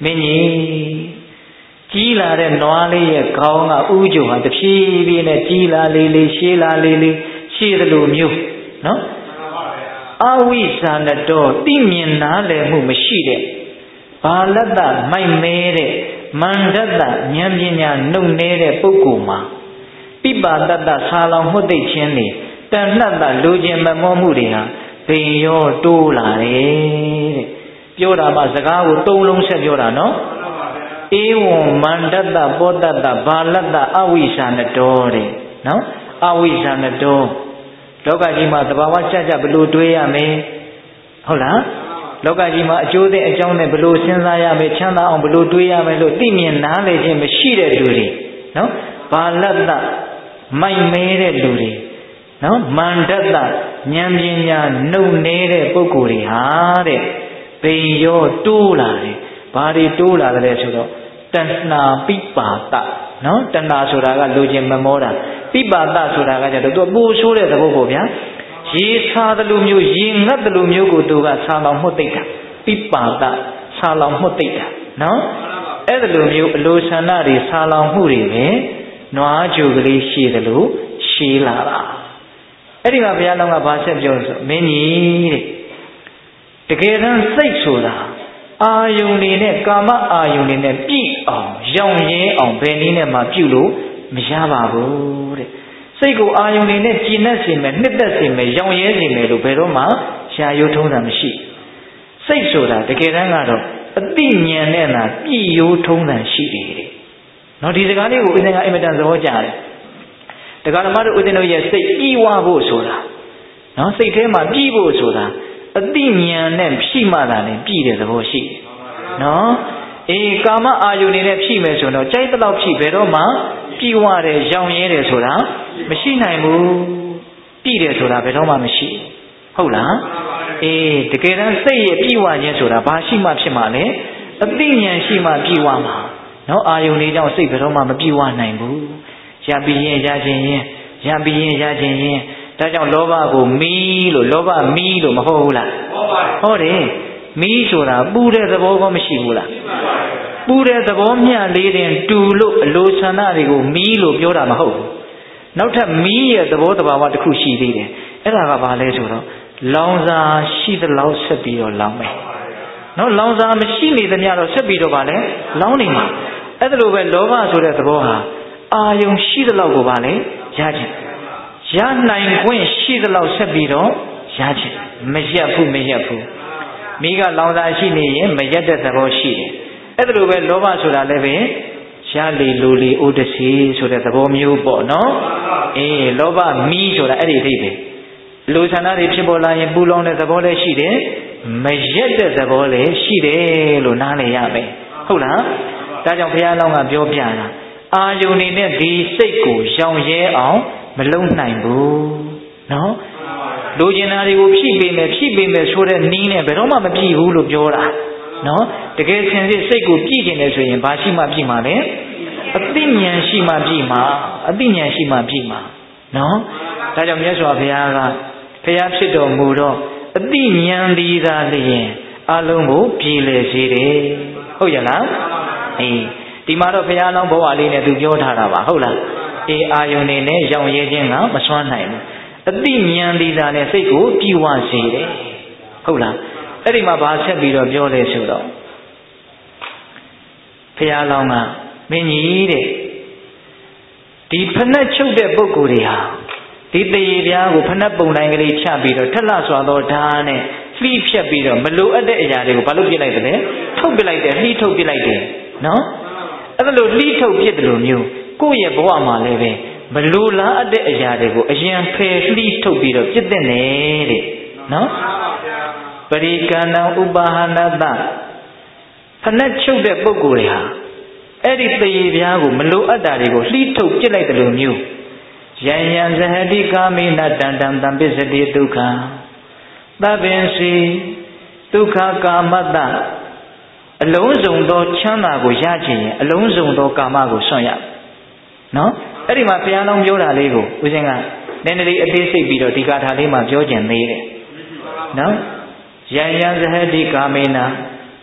မင်းကြီးကြီးလာတဲ့နွားလေးရဲ့ခေါင်းကဥကြုံဟာတဖြည်းဖြည်းနဲ့ကြီးလာလေးလေးရှည်လာလေးလေးရှည်တယ်လို့မျိုးနော်အဝိဇ္ဇာနဲ့တော့သိမြင်နားလည်မှုမရှိတဲ့ဘာလတ္တမိုက်မဲတဲ့မန္တတ္တဉာဏ်ပညာနှုတ်နေတဲ့ပုဂ္ဂိုလ်မှာပိပါတတ္တဆာလောင်မှုသိခြင်းတွေတဏှတ်တလူချင်းမမောမှုတွေဟာဘိန်ရောတိုးလာတယ်တဲ့ပြောတာမှစကားကိုသုံးလုံးဆက်ပြောတာနော်ဧဝံမန္တတ္တပောတတ္တဘာလတ္တအဝိဇ္ဇာနဲ့တော့တဲ့နော်အဝိဇ္ဇာနဲ့တော့လောကကြီးမှာသဘာဝကြကြဘလို့တွေးရမယ်ဟုတ်လားလောကကြီးမှာအကျိုးတဲ့အကြောင်းနဲ့ဘလို့စဉ်းစားရမယ်ချမ်းသာအောင်ဘလို့တွေးရမယ်လို့သိမြင်နားလည်ခြင်းမရှိတဲ့လူတွေနော်ဘာလတ္တမိုက်မဲတဲ့လူတွေနော်မန္တတ္တဉာဏ်ပညာနှုတ်နေတဲ့ပုဂ္ဂိုလ်တွေဟာတဲ့ဘိန်ရောတိုးလာတယ်ဘာတွေတိုးလာတယ်ဆိုတော့တဏှာပိပါတနော်တဏှာဆိုတာကလူချင်းမမောတာပိပါတဆိုတာကကြတော့သူကပိုဆိုးတဲ့သဘောပေါ့ဗျာရေစားသလိုမျိုးရေငတ်သလိုမျိုးကိုသူကဆာလောင်မှုသိတာပိပါတဆာလောင်မှုသိတာနော်အဲ့ဒီလိုမျိုးအလိုဆန္ဒတွေဆာလောင်မှုတွေပဲနွားကြိုကလေးရှည်တယ်လို့ရှည်လာတာအဲ့ဒီမှာဘုရားလောင်းကဘာဆက်ပြောဆိုမင်းကြီးတဲ့တကယ်တမ်းစိတ်ဆိုတာအာယုန်တွေနဲ့ကာမအာယုန်တွေနဲ့ပြည့်အောင်ရောင်ရဲအောင်ဘယ်နည်းနဲ့မှပြုလို့မရပါဘူးတဲ့စိတ်ကိုအာယုန်တွေနဲ့ကြည်နက်စေမယ်နှစ်သက်စေမယ်ရောင်ရဲစေမယ်လို့ဘယ်တော့မှရှားရိုးထုံးတာမရှိစိတ်ဆိုတာတကယ်တမ်းကတော့အသိဉာဏ်နဲ့သာပြည့်ရိုးထုံးတာရှိတယ်တဲ့နော်ဒီစကားလေးကိုဦးဇင်းကအင်မတန်သဘောကျတယ်တရားဓမ္မတို့ဦးဇင်းတို့ရဲ့စိတ်ပြီးဝဖို့ဆိုတာနော်စိတ်ထဲမှာပြီးဖို့ဆိုတာအသိဉာဏ်နဲ့ဖြည့်မှသာလည်းပြည်တဲ့သဘောရှိတယ်နော်အေးကာမအာယုန်နဲ့ဖြည့်မယ်ဆိုတော့ကြိုက်တဲ့လောက်ဖြည့်ဘယ်တော့မှပြည်ဝတယ်ရောင်ရဲတယ်ဆိုတာမရှိနိုင်ဘူးပြည်တယ်ဆိုတာဘယ်တော့မှမရှိဟုတ်လားအေးတကယ်တမ်းစိတ်ရဲ့ပြည်ဝခြင်းဆိုတာဘာရှိမှဖြစ်မှာလဲအသိဉာဏ်ရှိမှပြည်ဝမှာနော်အာယုန်တွေကြောင့်စိတ်ဘယ်တော့မှမပြည်ဝနိုင်ဘူးရပြီးရင်ရခြင်းရင်ရပြီးရင်ရခြင်းရင်ဒါကြောင့်လောဘကိုမီးလို့လောဘမီးလို့မဟုတ်ဘူးလားဟုတ်တယ်မီးဆိုတာပူတဲ့သဘောကောမရှိဘူးလားပူတဲ့သဘောမျှလေးတင်တူလို့အလိုဆန္ဒတွေကိုမီးလို့ပြောတာမဟုတ်ဘူးနောက်ထပ်မီးရဲ့သဘောတဘာဝတစ်ခုရှိသေးတယ်အဲ့ဒါကဘာလဲဆိုတော့လောင်စာရှိသလောက်ဆက်ပြီးတော့လောင်မယ်နော်လောင်စာမရှိနေသမျှတော့ဆက်ပြီးတော့ဗာလဲလောင်နေမှာအဲ့ဒါလိုပဲလောဘဆိုတဲ့သဘောဟာအာယုံရှိသလောက်ကိုဗာလဲရခြင်းရနိုင်ခွင့်ရှိသလောက်ဆက်ပြီးတော့ရခြင်းမရက်ဘူးမရက်ဘူးမိကလောင်စာရှိနေရင်မရက်တဲ့သဘောရှိတယ်အဲ့ဒါလိုပဲလောဘဆိုတာလည်းပဲရလေလိုလေအိုတစီဆိုတဲ့သဘောမျိုးပေါ့နော်အေးလောဘမီးဆိုတာအဲ့ဒီအိပဲလူဆန္ဒတွေဖြစ်ပေါ်လာရင်ပူလောင်တဲ့သဘောလည်းရှိတယ်မရက်တဲ့သဘောလည်းရှိတယ်လို့နားလည်ရမယ်ဟုတ်လားဒါကြောင့်ဘုရားလောင်းကပြောပြတာအာယုန်နေနဲ့ဒီစိတ်ကိုရောင်ရဲအောင်မလုံနိုင်ဘူးနော်လူကျင်သားတွေကိုဖြည့်ပေးမယ်ဖြည့်ပေးမယ်ဆိုတဲ့နည်းနဲ့ဘယ်တော့မှမပြည့်ဘူးလို့ပြောတာနော်တကယ်စင်စစ်စိတ်ကိုပြည့်ကျင်တယ်ဆိုရင်ဘာရှိမှပြည့်မှာလဲအသိဉာဏ်ရှိမှပြည့်မှာအသိဉာဏ်ရှိမှပြည့်မှာနော်ဒါကြောင့်မြတ်စွာဘုရားကဘုရားဖြစ်တော်မူတော့အသိဉာဏ်ဒီသာလျင်အလုံးကိုပြည်လေစေတယ်ဟုတ်ရလားအေးဒီမှာတော့ဘုရားလောင်းဘဝလေးနဲ့သူပြောထားတာပါဟုတ်လားအေးအာယုန်နေနဲ့ရောင်ရဲခြင်းကမစွမ်းနိုင်ဘူးအသိဉာဏ်ဒီသာနဲ့စိတ်ကိုပြည့်ဝစေတယ်ဟုတ်လားအဲ့ဒီမှာဘာဆက်ပြီးတော့ပြောလဲဆိုတော့ဘုရားလောင်းကမင်းကြီးတဲ့ဒီဖဏတ်ချုပ်တဲ့ပုဂ္ဂိုလ်တွေဟာဒီတရေပြားကိုဖဏတ်ပုံတိုင်းကလေးချပြီးတော့ထက်လှစွာသောဓာတ်နဲ့လှိဖြတ်ပြီးတော့မလိုအပ်တဲ့အရာတွေကိုဘာလို့ပြစ်လိုက်တယ်လဲထုတ်ပြလိုက်တယ်လှိထုတ်ပြလိုက်တယ်နော်အဲ့ဒါလိုလှိထုတ်ပြစ်တယ်လို့မျိုးကိုယ့်ရဲ့ဘဝမှာလည်းပဲမလိုလားအပ်တဲ့အရာတွေကိုအရင်ဖယ်လှိထုတ်ပြီးတော့ပြစ်တဲ့နေတဲ့နော်ပရိကန္နဥပါဟနတဖဏတ်ချုပ်တဲ့ပုဂ္ဂိုလ်တွေဟာအဲ့ဒီတရေပြားကိုမလိုအပ်တာတွေကိုလှိထုတ်ပြစ်လိုက်တယ်လို့မျိုးယံယံဇဟတိကာမိနတံတံတံပစ္စတိဒုက္ခသဗ္ဗင်စီဒုက္ခကာမတ္တအလုံးစုံသောချမ်းသာကိုရခြင်းရင်အလုံးစုံသောကာမကိုစွန့်ရနော်အဲ့ဒီမှာဘုရားလုံးပြောတာလေးကိုဦးဇင်းကနည်းနည်းလေးအသေးစိတ်ပြီးတော့ဒီကာထာလေးမှာပြောကျင်သေးတယ်နော်ယံယံဇဟတိကာမိန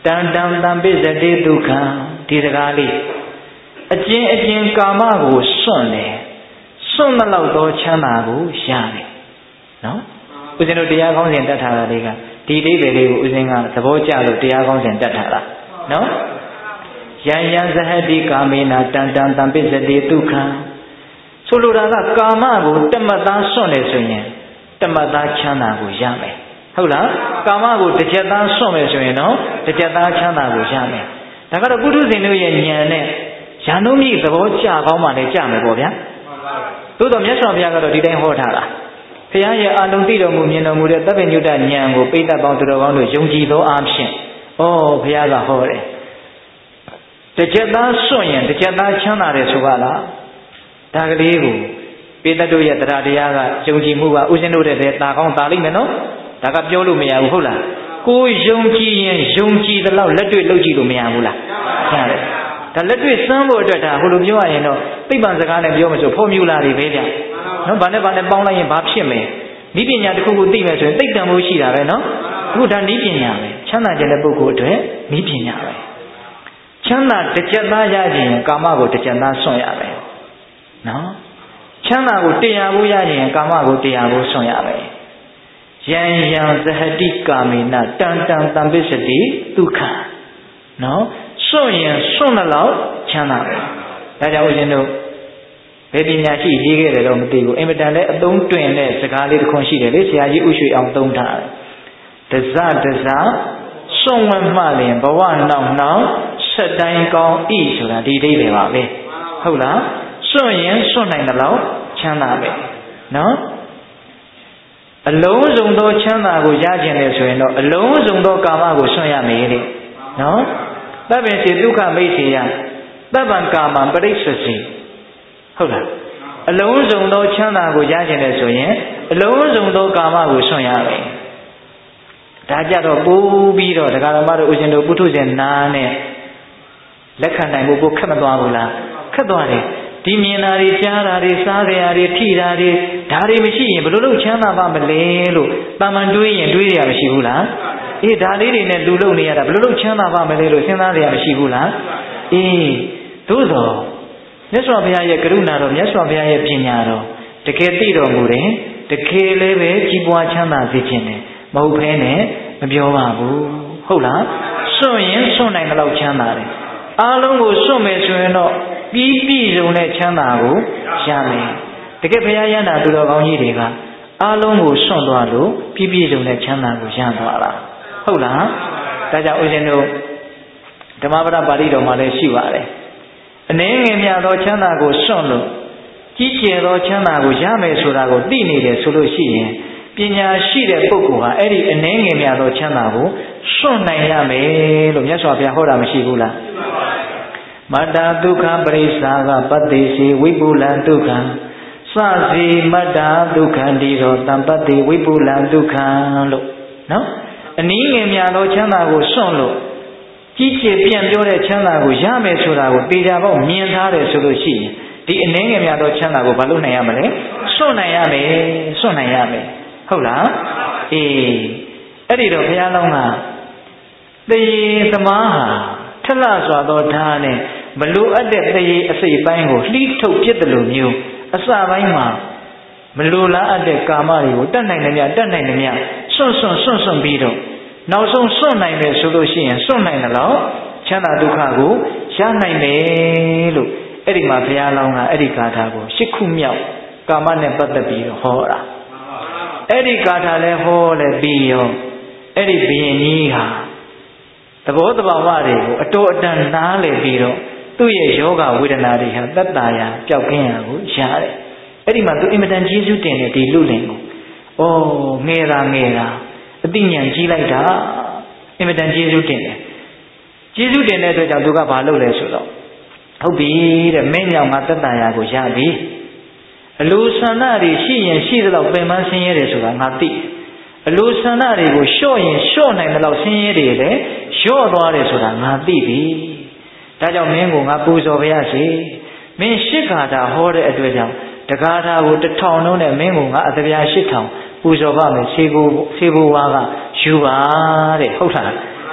တန်တံတံပိစတိဒုက္ခံဒီစကားလေးအကျဉ်းအကျဉ်းကာမကိုစွန့်တယ်စွန့်တဲ့လောက်သောချမ်းသာကိုရတယ်နော်ဦးဇင်းတို့တရားကောင်းစဉ်တတ်ထားတာလေးကဒီအိဗယ်လေးကိုဦးဇင်းကသဘောကျလို့တရားကောင်းစဉ်တတ်ထားတာနော်ယံယံဇဟတိကာမေနာတန်တံတံပိစတိဒုက္ခံဆိုလိုတာကကာမကိုတမတ်သားစွန့်တယ်ဆိုရင်တမတ်သားချမ်းသာကိုရမယ်ဟုတ်လားကာမကိုတစ်ချက်သားစွန့်မယ်ဆိုရင်တော့တစ်ချက်သားချမ်းသာကိုရမယ်ဒါကတော့ပုထုဇဉ်တို့ရဲ့ဉာဏ်နဲ့ရန်သုံးမိသဘောကျကောင်းမှလည်းကြမယ်ပေါ့ဗျာသို့တော့မြတ်စွာဘုရားကတော့ဒီတိုင်းဟောထားတာဘုရားရဲ့အာလုံးသိတော်မူမြင်တော်မူတဲ့သဗ္ဗညုတဉာဏ်ကိုပိဋကပေါင်းသူတော်ကောင်းတို့ယုံကြည်သောအားဖြင့်ဩဘုရားကဟောတယ်တစ်ချက်သားစွန့်ရင်တစ်ချက်သားချမ်းသာတယ်ဆိုပါလားဒါကလေးကိုပိဋကတို့ရဲ့တရားတရားကယုံကြည်မှုကဥစဉ်တို့တဲ့တာကောင်းတာလိမ့်မယ်နော်ဒါကပြောလို့မရဘူးဟုတ်လားကိုယုံကြည်ရင်ယုံကြည်သလောက်လက်တွေ့လုပ်ကြည့်လို့မရဘူးလားရတယ်ဒါလက်တွေ့စမ်းဖို့အတွက်ဒါဟိုလိုပြောရရင်တော့သိပ္ပံစကားနဲ့ပြောမှဆိုဖော်မြူလာတွေပဲဗျနော်ဘာနဲ့ဘာနဲ့ပေါင်းလိုက်ရင်ဘာဖြစ်မယ်ဤပညာတစ်ခုခုသိမယ်ဆိုရင်သိတံမှုရှိတာပဲနော်အခုဒါဤပညာပဲချမ်းသာခြင်းတဲ့ပုဂ္ဂိုလ်အတွက်ဤပညာပဲချမ်းသာတစ်ချက်သားရခြင်းကာမကိုတစ်ချက်သားစွန့်ရမယ်နော်ချမ်းသာကိုတရားဖို့ရခြင်းကာမကိုတရားဖို့စွန့်ရမယ်ယံယံဇဟတိကာမေနတန်တံတံပိစတိဒုက္ခနော်စွန့်ရင်စွန့်တော့ချမ်းသာပဲဒါကြောင့်ဦးဇင်းတို့ဘယ်ပညာရှိရေးခဲ့တယ်တော့မသိဘူးအင်မတန်လည်းအသုံးတွင်တဲ့စကားလေးတစ်ခွန်းရှိတယ်လေဆရာကြီးဥရွှေအောင်သုံးထားတယ်တဇတဇစွန့်ဝတ်မှလင်ဘဝနောက်နောက်ဆက်တိုင်းကောင်းဤဆိုတာဒီအိဗယ်ပါပဲဟုတ်လားစွန့်ရင်စွန့်နိုင်တယ်လို့ချမ်းသာပဲနော်အလုံးစုံသောချမ်းသာကိုရကျင်တယ်ဆိုရင်တော့အလုံးစုံသောကာမကိုစွန့်ရမယ်တဲ့နော်သဗ္ဗေစေဒုက္ခမိတ်စေယသဗ္ဗံကာမံပရိစ္ဆေစီဟုတ်လားအလုံးစုံသောချမ်းသာကိုရကျင်တယ်ဆိုရင်အလုံးစုံသောကာမကိုစွန့်ရမယ်ဒါကြတော့ပိုးပြီးတော့ဒကာဓမ္မတို့ဦးဇင်းတို့ပုထုဇဉ်နာနဲ့လက်ခံနိုင်ဖို့ပိုခက်မသွားဘူးလားခက်သွားတယ်ဒီမြင်တာတွေကြားတာတွေစားကြတာတွေထိတာတွေဒါတွေမရှိရင်ဘယ်လိုလုပ်ချမ်းသာပါမလဲလို့တာမန်တွေးရင်တွေးရမရှိဘူးလားအေးဒါလေးတွေနဲ့လူလုံနေရတာဘယ်လိုလုပ်ချမ်းသာပါမလဲလို့စဉ်းစားကြရမရှိဘူးလားအေးသို့သောမြတ်စွာဘုရားရဲ့ကရုဏာတော်မြတ်စွာဘုရားရဲ့ပညာတော်တကယ်သိတော်မူတယ်တကယ်လည်းပဲကြီးပွားချမ်းသာစေခြင်းနဲ့မဟုတ်ဘဲနဲ့မပြောပါဘူးဟုတ်လားစွန့်ရင်စွန့်နိုင်တဲ့လောက်ချမ်းသာတယ်အားလုံးကိုစွန့်မယ်ဆိုရင်တော့ပြီးပြည့်စုံတဲ့ချမ်းသာကိုရမယ်တကယ်ဘုရားရဟန္တာသူတော်ကောင်းကြီးတွေကအားလုံးကိုစွန့်သွားလို့ပြီးပြည့်စုံတဲ့ချမ်းသာကိုရသွားတာဟုတ်လားဒါကြောင့်ဦးဇင်းတို့ဓမ္မပဒပါဠိတော်မှာလည်းရှိပါတယ်အနည်းငယ်များသောချမ်းသာကိုစွန့်လို့ကြီးကျယ်သောချမ်းသာကိုရမယ်ဆိုတာကိုသိနေတယ်ဆိုလို့ရှိရင်ပညာရှိတဲ့ပုဂ္ဂိုလ်ဟာအဲ့ဒီအနည်းငယ်များသောချမ်းသာကိုစွန့်နိုင်ရမယ်လို့မြတ်စွာဘုရားဟောတာမရှိဘူးလားမတ္တဒုက္ခပရိစ္ဆာကပတ္တိစီဝိပုလံဒုက္ခံစစီမတ္တဒုက္ခတိရောတံပတ္တိဝိပုလံဒုက္ခံလို့နော်အနည်းငယ်များသောချမ်းသာကိုစွန့်လို့ကြီးကျယ်ပြန့်ပြောတဲ့ချမ်းသာကိုရမယ်ဆိုတာကိုတေချာပေါက်မြင်ထားတယ်ဆိုလို့ရှိရင်ဒီအနည်းငယ်များသောချမ်းသာကိုဘာလို့နိုင်ရမလဲစွန့်နိုင်ရမယ်စွန့်နိုင်ရမယ်ဟုတ်လားအေးအဲ့ဒီတော့ဘုရားလောင်းကသေသမားဟာထလစွာသောဓာတ်နဲ့မလိုအပ်တဲ့သေအစိတ်ပိုင်းကိုလှီးထုတ်ပြစ်တယ်လို့မျိုးအစပိုင်းမှာမလိုလားအပ်တဲ့ကာမတွေကိုတတ်နိုင်တယ်များတတ်နိုင်တယ်များစွန့်စွန့်စွန့်စွန့်ပြီးတော့နောက်ဆုံးစွန့်နိုင်တယ်ဆိုလို့ရှိရင်စွန့်နိုင်တယ်လို့ချမ်းသာဒုက္ခကိုရနိုင်တယ်လို့အဲ့ဒီမှာဘုရားလောင်းကအဲ့ဒီဂါထာကိုရှစ်ခုမြောက်ကာမနဲ့ပတ်သက်ပြီးတော့ဟောတာအဲ့ဒီဂါထာလည်းဟောလည်းပြီးရောအဲ့ဒီဘုရင်ကြီးဟာသဘောတဘာဝတွေကိုအတော်အတန်နားလည်ပြီးတော့သူ့ရဲ့ယောဂဝေဒနာတွေဟာသက်သာရာပျောက်ကင်းရာကိုရတယ်အဲ့ဒီမှာသူအင်မတန်ကျေးဇူးတင်တဲ့ဒီလူလင်ကိုဩငယ်တာငယ်တာအသိဉာဏ်ကြီးလိုက်တာအင်မတန်ကျေးဇူးတင်တယ်ကျေးဇူးတင်တဲ့အတွက်ကြောင့်သူကဘာလုပ်လဲဆိုတော့ဟုတ်ပြီတဲ့မင်းညောင်ငါသက်သာရာကိုရပြီအလိုဆန္ဒတွေရှိရင်ရှိသလောက်ပင်ပန်းဆင်းရဲတယ်ဆိုတာငါသိအလိုဆန္ဒတွေကိုလျှော့ရင်လျှော့နိုင်သလောက်ဆင်းရဲတွေလည်းလျှော့သွားတယ်ဆိုတာငါသိပြီဒါကြောင့်မင်းကိုငါပူဇော်ပါရစေမင်းရှစ်ဂါထာဟောတဲ့အတွက်ကြောင့်တဂါထာကိုတစ်ထောင်လုံးနဲ့မင်းကိုငါအတပြားရှစ်ထောင်ပူဇော်ပါမယ်ဆေးကိုဆေးဘိုးဝါကယူပါတဲ့ဟုတ်လား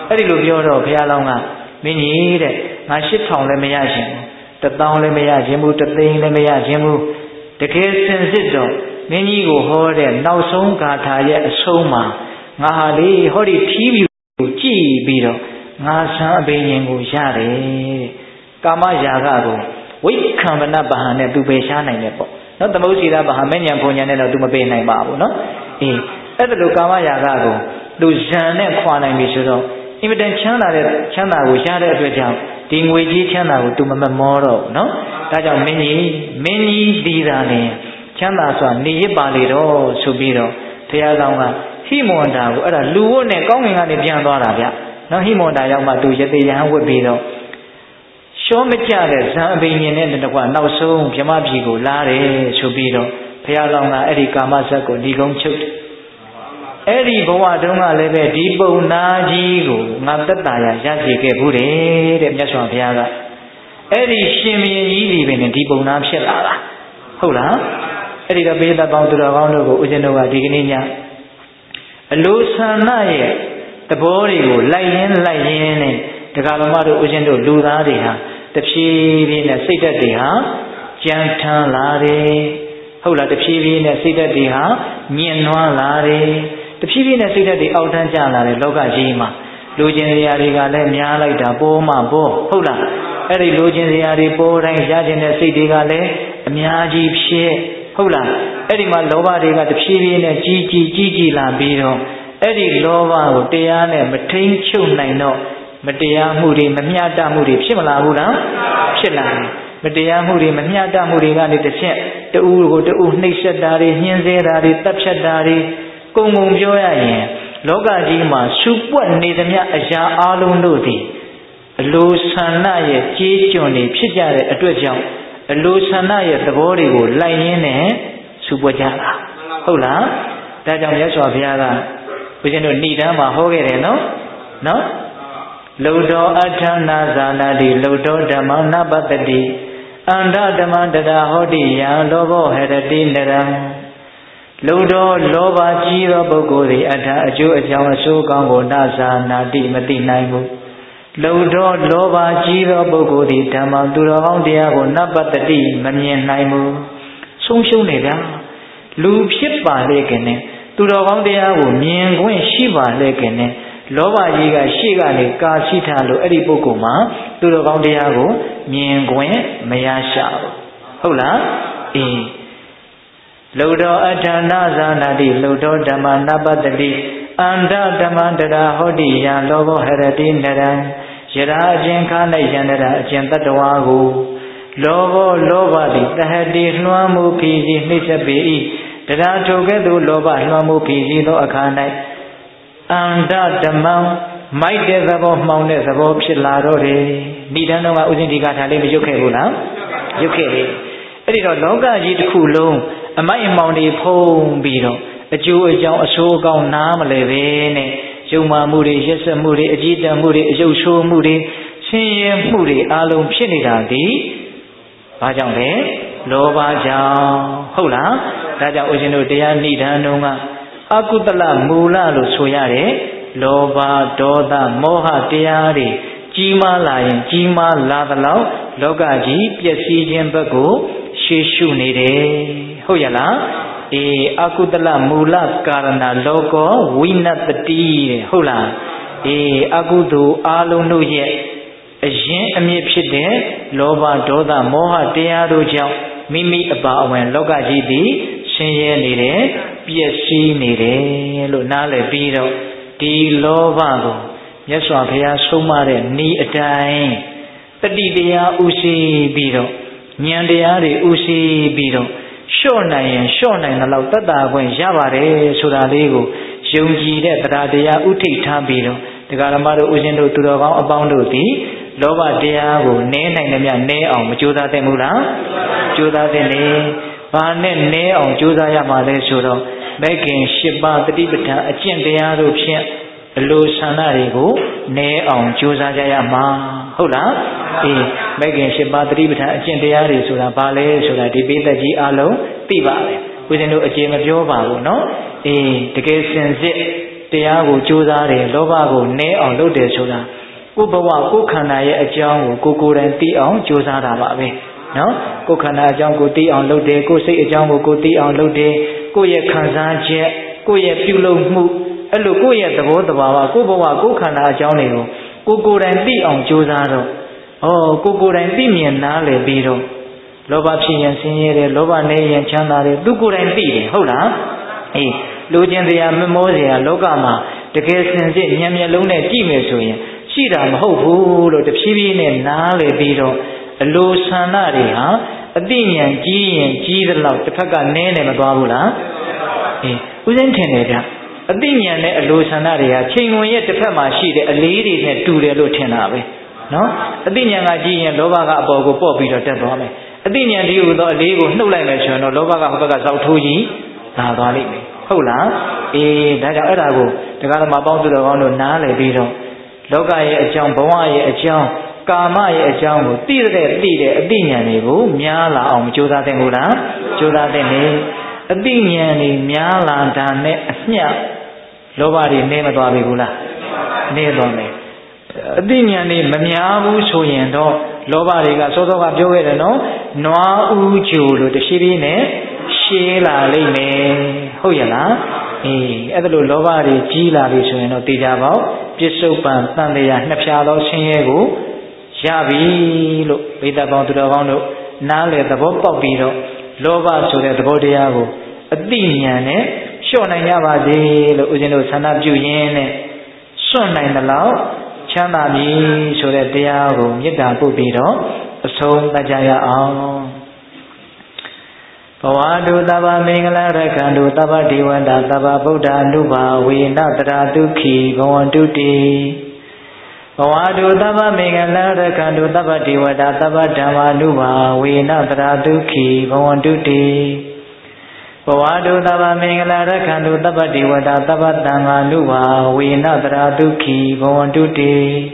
အဲ့ဒီလိုပြောတော့ဘုရားလောင်းကမင်းကြီးတဲ့ငါရှစ်ထောင်လည်းမရခြင်းဘူးတစ်သောင်းလည်းမရခြင်းဘူးတစ်သိန်းလည်းမရခြင်းဘူးတကယ်စင်စစ်တော့မင်းကြီးကိုဟောတဲ့နောက်ဆုံးဂါထာရဲ့အဆုံးမှာငါဟာလေဟောဒီထီးပြူကိုကြည်ပြီးတော့ငါဆံအဘိညာဉ်ကိုရတယ်တဲ့ကာမရာဂကိုဝိခံမနပဟံနဲ့သူပယ်ရှားနိုင်တယ်ပေါ့နော်သမုဒ္ဒိရပဟံမဲ့ညာဘုံညာနဲ့တော့သူမပယ်နိုင်ပါဘူးနော်အေးအဲ့ဒါလိုကာမရာဂကိုသူဇံနဲ့ခွာနိုင်ပြီဆိုတော့အင်မတန်ချမ်းသာတဲ့ချမ်းသာကိုရတဲ့အတွက်ကြောင့်ဒီငွေကြီးချမ်းသာကိုသူမမမောတော့ဘူးနော်ဒါကြောင့်မင်းကြီးမင်းကြီးဒီသာနဲ့ချမ်းသာစွာနေရပါလေတော့ဆိုပြီးတော့ဘုရားကောင်းကဟိမဝန္တာကိုအဲ့ဒါလူဝတ်နဲ့ကောင်းငင်ကနေပြန်သွားတာဗျနော်ဟိမဝန္တာရောက်မှသူရသေးရဟန်းဝတ်ပြီးတော့ရှောမကြတဲ့ဇံအဘိညာဉ်နဲ့တကွနောက်ဆုံးဗြဟ္မပြည်ကိုလာတယ်ဆိုပြီးတော့ဘုရားလောင်းကအဲ့ဒီကာမဇက်ကိုဒီကုန်းချုပ်တယ်အဲ့ဒီဘဝတုန်းကလည်းပဲဒီပုံနာကြီးကိုငါသက်တာရရရှိခဲ့ဘူးတယ်တဲ့မြတ်စွာဘုရားကအဲ့ဒီရှင်မင်းကြီးဒီပင်ဒီပုံနာဖြစ်လာတာဟုတ်လားအဲ့ဒီတော့ဘေးသက်ပေါင်းသူတော်ကောင်းတို့ကိုဦးဇင်းတို့ကဒီကနေ့ညအလိုဆန္ဒရဲ့သဘောတွေကိုလိုက်ရင်းလိုက်ရင်းနဲ့တရားတော်မတို့ဦးဇင်းတို့လူသားတွေဟာတဖြည်းဖြည်းနဲ့စိတ်ဓာတ်တွေဟာကြမ်းထမ်းလာတယ်ဟုတ်လားတဖြည်းဖြည်းနဲ့စိတ်ဓာတ်တွေဟာညှဉ်းနှွမ်းလာတယ်တဖြည်းဖြည်းနဲ့စိတ်ဓာတ်တွေအောက်တန်းကျလာတယ်လောကကြီးမှာလူချင်းစရာတွေကလည်းများလိုက်တာပေါ်မှပေါ်ဟုတ်လားအဲ့ဒီလူချင်းစရာတွေပေါ်တိုင်းရခြင်းတဲ့စိတ်တွေကလည်းအများကြီးဖြစ်ဟုတ်လားအဲ့ဒီမှာလောဘတွေကတဖြည်းဖြည်းနဲ့ကြီးကြီးကြီးကြီးလာပြီးတော့အဲ့ဒီလောဘကိုတရားနဲ့မထိန်ချုပ်နိုင်တော့မတရားမှုတွေမမျှတမှုတွေဖြစ်မလာဘူးလားဖြစ်လာတယ်မတရားမှုတွေမမျှတမှုတွေကနေတစ်ချက်တူကိုတူနှိပ်စက်တာတွေညှင်းဆဲတာတွေတပ်ဖြတ်တာတွေကုံကုံပြောရရင်လောကကြီးမှာရှုပွက်နေသမျှအရာအလုံးတို့သည်အလိုဆန္ဒရဲ့ကြေးကျွန်တွေဖြစ်ကြတဲ့အတွက်ကြောင့်အလိုဆန္ဒရဲ့သဘောတွေကိုလိုက်ရင်းနဲ့ရှုပွက်ကြတာဟုတ်လားဒါကြောင့်မြတ်စွာဘုရားကဘုရားတို့ဏိဒန်းမှာဟောခဲ့တယ်နော်နော်လုတော်အထနာဇာနာတိလုတော်ဓမ္မနပတ္တိအန္တဓမ္မတရာဟောတိယံလောဘောဟရတိနရံလုတော်လောဘကြီးသောပုဂ္ဂိုလ်သည်အထအကျိုးအကြောင်းအဆိုးကောင်းကိုနာဇာနာတိမသိနိုင်ဘူးလုတော်လောဘကြီးသောပုဂ္ဂိုလ်သည်ဓမ္မသူတော်ကောင်းတရားကိုနပတ္တိမမြင်နိုင်ဘူးဆုံးရှုံးနေဗျာလူဖြစ်ပါလေခင်နဲ့သူတော်ကောင်းတရားကိုမြင်ခွင့်ရှိပါလေခင်နဲ့လောဘကြီးကရှေ့ကနေကာရှိထားလို့အဲ့ဒီပုဂ္ဂိုလ်မှာသူတော်ကောင်းတရားကိုမြင်ခွင့်မရရှာဘူးဟုတ်လားအေးလုတော်အဋ္ဌနာဇာနာတိလုတော်ဓမ္မနပတ္တိအန္တဓမ္မတရာဟောတိယံလောဘောဟရတိနရံယရာအကျဉ်ခါ၌ယန္တရာအကျဉ်တတ္တဝါကိုလောဘောလောဘသည်တဟတိလွှမ်းမှုဖြစ်စီနှိမ့်ဆက်ပေ၏တရားထိုကဲ့သို့လောဘလွှမ်းမှုဖြစ်စီသောအခါ၌အန္တဓမ္မမိုက်တဲ့သဘောမှောင်တဲ့သဘောဖြစ်လာတော့တယ်ဏိဒန်းတော်ကဥစဉ်ဒီကထာလေးမရုပ်ခဲ့ဘူးလားရုပ်ခဲ့တယ်အဲ့ဒီတော့လောကကြီးတစ်ခုလုံးအမိုက်အမှောင်တွေဖုံးပြီးတော့အကျိုးအကြောင်းအဆိုးအကောင်းနားမလဲပဲနဲ့ယုံမှမှုတွေရက်စက်မှုတွေအကြည်တမ်းမှုတွေအယုတ်ဆိုးမှုတွေဆင်းရဲမှုတွေအလုံးဖြစ်နေတာဒီဘာကြောင့်လဲလောဘကြောင့်ဟုတ်လားဒါကြောင့်ဦးဇင်းတို့တရားဏိဒန်းတော်ကအကုသလမူလလို့ဆိုရတယ်လောဘဒေါသမောဟတရားတွေကြီးမားလာရင်ကြီးမားလာသလောက်လောကကြီးပျက်စီးခြင်းဘက်ကိုရှေ့ရှုနေတယ်ဟုတ်ရလားအေးအကုသလမူလကာရဏလောကောဝိနတတိတဲ့ဟုတ်လားအေးအကုသိုလ်အလုံးတို့ရဲ့အရင်အမြစ်ဖြစ်တဲ့လောဘဒေါသမောဟတရားတို့ကြောင့်မိမိအပါအဝင်လောကကြီးသည်ဆင်းရဲနေတယ်ပျက်စီးနေတယ်လို့နားလည်ပြီးတော့ဒီလောဘကိုမြတ်စွာဘုရားဆုံးမတဲ့ဤအတိုင်းတတိတရားဥရှိပြီးတော့ဉာဏ်တရားတွေဥရှိပြီးတော့လျှော့နိုင်ရင်လျှော့နိုင်တဲ့လောက်တတ်တာခွင့်ရပါတယ်ဆိုတာလေးကိုယုံကြည်တဲ့တရားတရားဥထိတ်ထားပြီးတော့တရားဓမ္မတို့ဥရှင်တို့သူတော်ကောင်းအပေါင်းတို့သည်လောဘတရားကိုနည်းနိုင်သမျှနည်းအောင်မကြိုးစားသင့်ဘူးလားကြိုးစားသင့်တယ်ဘာနဲ့နည်းအောင်ကြိုးစားရမှာလဲဆိုတော့မဂ်ခင်၈ပါးတတိပဋ္ဌာန်အကျင့်တရားတို့ဖြင့်အလိုဆန္ဒတွေကိုနည်းအောင်ကြိုးစားကြရမှာဟုတ်လားအေးမဂ်ခင်၈ပါးတတိပဋ္ဌာန်အကျင့်တရားတွေဆိုတာဘာလဲဆိုတာဒီပိသက်ကြီးအလုံးသိပါပဲဦးဇင်းတို့အကျေမပြောပါဘူးเนาะအေးတကယ်စင်စစ်တရားကိုကြိုးစားတယ်လောဘကိုနည်းအောင်လုပ်တယ်ဆိုတာကိုယ်ဘဝကိုယ်ခန္ဓာရဲ့အကြောင်းကိုကိုယ်ကိုယ်တိုင်သိအောင်ကြိုးစားတာပါပဲနော်ကိုယ်ခန္ဓာအကြောင်းကိုသိအောင်လုပ်တယ်ကိုယ်စိတ်အကြောင်းကိုကိုယ်သိအောင်လုပ်တယ်ကိုယ့်ရဲ့ခံစားချက်ကိုယ့်ရဲ့ပြုလုပ်မှုအဲ့လိုကိုယ့်ရဲ့သဘောတဘာဝကိုယ်ဘဝကိုယ်ခန္ဓာအကြောင်းတွေကိုကိုယ်ကိုယ်တိုင်သိအောင်ကြိုးစားတော့ဩကိုယ်ကိုယ်တိုင်သိမြင်နားလည်ပြီးတော့လောဘဖြစ်ရင်ဆင်းရဲတယ်လောဘနေရင်ချမ်းသာတယ်သူကိုယ်တိုင်သိတယ်ဟုတ်လားအေးလူချင်းတရားမမောစရာလောကမှာတကယ်စင်စစ်ဉာဏ်မျက်လုံးနဲ့ကြည့်မယ်ဆိုရင်ရှိတာမဟုတ်ဘူးလို့တဖြည်းဖြည်းနဲ့နားလည်ပြီးတော့အလိုဆန္ဒတွေဟာအသိဉာဏ်ကြီးရင်ကြီးသလောက်တစ်ဖက်ကနည်းနေမသွားဘူးလားအေးဦးစင်းထင်တယ်ဗျအသိဉာဏ်နဲ့အလိုဆန္ဒတွေဟာချိန်ဝင်ရဲ့တစ်ဖက်မှာရှိတဲ့အလေးတွေနဲ့တူတယ်လို့ထင်တာပဲနော်အသိဉာဏ်ကကြီးရင်လောဘကအပေါ်ကိုပေါ့ပြီးတော့တက်သွားမယ်အသိဉာဏ်ဒီဟူသောအလေးကိုနှုတ်လိုက်မယ်ဆိုရင်တော့လောဘကဟိုဘက်ကဇောက်ထိုးကြီးလာသွားလိမ့်မယ်ဟုတ်လားအေးဒါကြောင့်အဲ့ဒါကိုတရားဓမ္မပေါင်းသူတော်ကောင်းတို့နားလည်ပြီးတော့လောကရဲ့အကြောင်းဘဝရဲ့အကြောင်းကာမရဲ့အကြောင်းကိုသိတဲ့သိတဲ့အသိဉာဏ်တွေကိုများလာအောင်ကြိုးစားတဲ့ဘူးလားကြိုးစားတဲ့နေအသိဉာဏ်တွေများလာတာနဲ့အမျှလောဘတွေနည်းမသွားပြီဘူးလားနည်းသွားမယ်အသိဉာဏ်တွေမများဘူးဆိုရင်တော့လောဘတွေကစောစောကပြောခဲ့တယ်နော်နွားဥကြိုလို့တရှိပြီးနဲ့ရှင်းလာလိမ့်မယ်ဟုတ်ရဲ့လားအေးအဲ့ဒါလို့လောဘတွေကြီးလာပြီဆိုရင်တော့သိကြပါဦးပြစ္ဆုတ်ပံတန်တရားနှစ်ဖြာသောဆင်းရဲကိုရပြီလို့ဘိဒ္ဓပေါင်းသူတော်ကောင်းတို့နားလေသဘောပေါက်ပြီးတော့လောဘဆိုတဲ့သဘောတရားကိုအသိဉာဏ်နဲ့လျှော့နိုင်ကြပါစေလို့ဦးဇင်းတို့ဆန္ဒပြုရင်းနဲ့စွန့်နိုင်သလောက်ချမ်းသာပြီဆိုတဲ့တရားကိုမေတ္တာပို့ပြီးတော့အဆုံးသတ်ကြရအောင်ဘဝတုသဗ္ဗမင်္ဂလာရက္ခန္တုသဗ္ဗဒေဝတာသဗ္ဗဗုဒ္ဓ ानु ဘာဝေနတရာဒုက္ခိဘဝန္တုတိဘဝတုသဗ္ဗမင်္ဂလာရက္ခန္တုသဗ္ဗဒေဝတာသဗ္ဗဓမ္မာ ानु ဘာဝေနတရာဒုက္ခိဘဝန္တုတိဘဝတုသဗ္ဗမင်္ဂလာရက္ခန္တုသဗ္ဗဒေဝတာသဗ္ဗသံဃာ ानु ဘာဝေနတရာဒုက္ခိဘဝန္တုတိ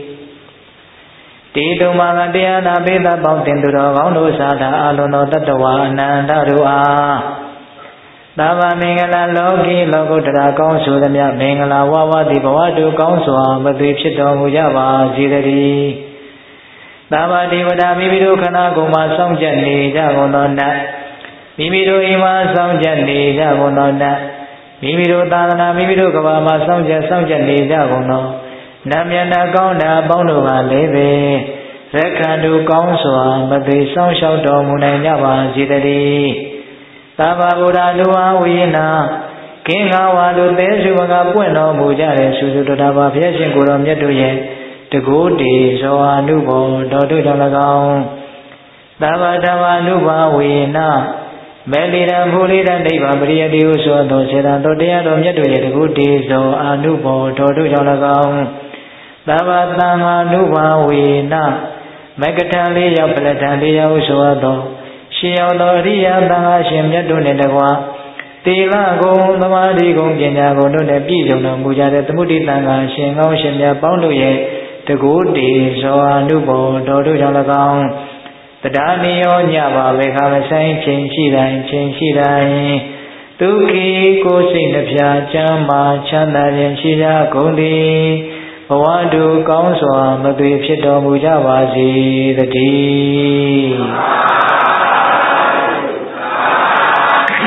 တေတုမာကတရားနာပိသပေါင်းတင်သူတော်ကောင်းတို့သာသာအလုံးတော်တတဝါအနန္တတို့အားသဗ္ဗမင်္ဂလာလောကီလောကုတ္တရာကောင်းဆိုသမျှမင်္ဂလာဝဝတိဘဝတုကောင်းစွာမသွေဖြစ်တော်မူကြပါစေတည်းသဗ္ဗဒေဝတာမိမိတို့ခန္ဓာကိုယ်မှာစောင့်ကြနေကြကုန်သောနတ်မိမိတို့အိမ်မှာစောင့်ကြနေကြကုန်သောနတ်မိမိတို့သာသနာမိမိတို့ကဘာမှာစောင့်ကြစောင့်ကြနေကြကုန်သောနတ်မြတ်နာကောင်းတာအပေါင်းတို့ပါလေပဲရက္ခန္တုကောင်းစွာမသိဆောင်လျှောက်တော်မူနိုင်ကြပါစေတည်းသဗ္ဗဗုဒ္ဓ ानु ဘာဝေနကင်္ဂဝါတို့သဲစုမကပွင့်တော်မူကြတဲ့သုစုတတပါဘုရားရှင်ကိုယ်တော်မြတ်တို့ရဲ့တကုတေဇောအနုဘောတော်တို့ကြောင့်၎င်းသဗ္ဗဓမ္မာ ानु ဘာဝေနမေလီရံဘူလိရံနိဗ္ဗာန်ပရိယတိဟုဆိုသောစေတံတော်တရားတော်မြတ်တို့ရဲ့တကုတေဇောအနုဘောတော်တို့ကြောင့်၎င်းသဗ္ဗသံဃာ ानु ဘာဝေနမကထံလေးရောက်ပလထံလေးရောက်ဆိုသောရှင်ရောက်သောအရိယသံဃာရှင်မြတ်တို့နှင့်တကွာသီလဂုဏ်သမာဓိဂုဏ်ပညာဂုဏ်တို့နဲ့ပြည့်စုံတော်မူကြတဲ့သမုဒိသံဃာရှင်ကောင်းရှင်မြတ်ပေါင်းတို့ရဲ့တကုတေဇောအနုဘောတော်တို့ကြောင့်၎င်းတရားနိယောညပါဘေခါမဆိုင်ချိန်ရှိတိုင်းချိန်ရှိတိုင်းဒုက္ခိကိုယ်စိတ်နှပြချမ်းမာချမ်းသာခြင်းရှိကြကုန်သည်ဘဝတုကောင်းစွာမသွေဖြစ်တော်မူကြပါစေတည်း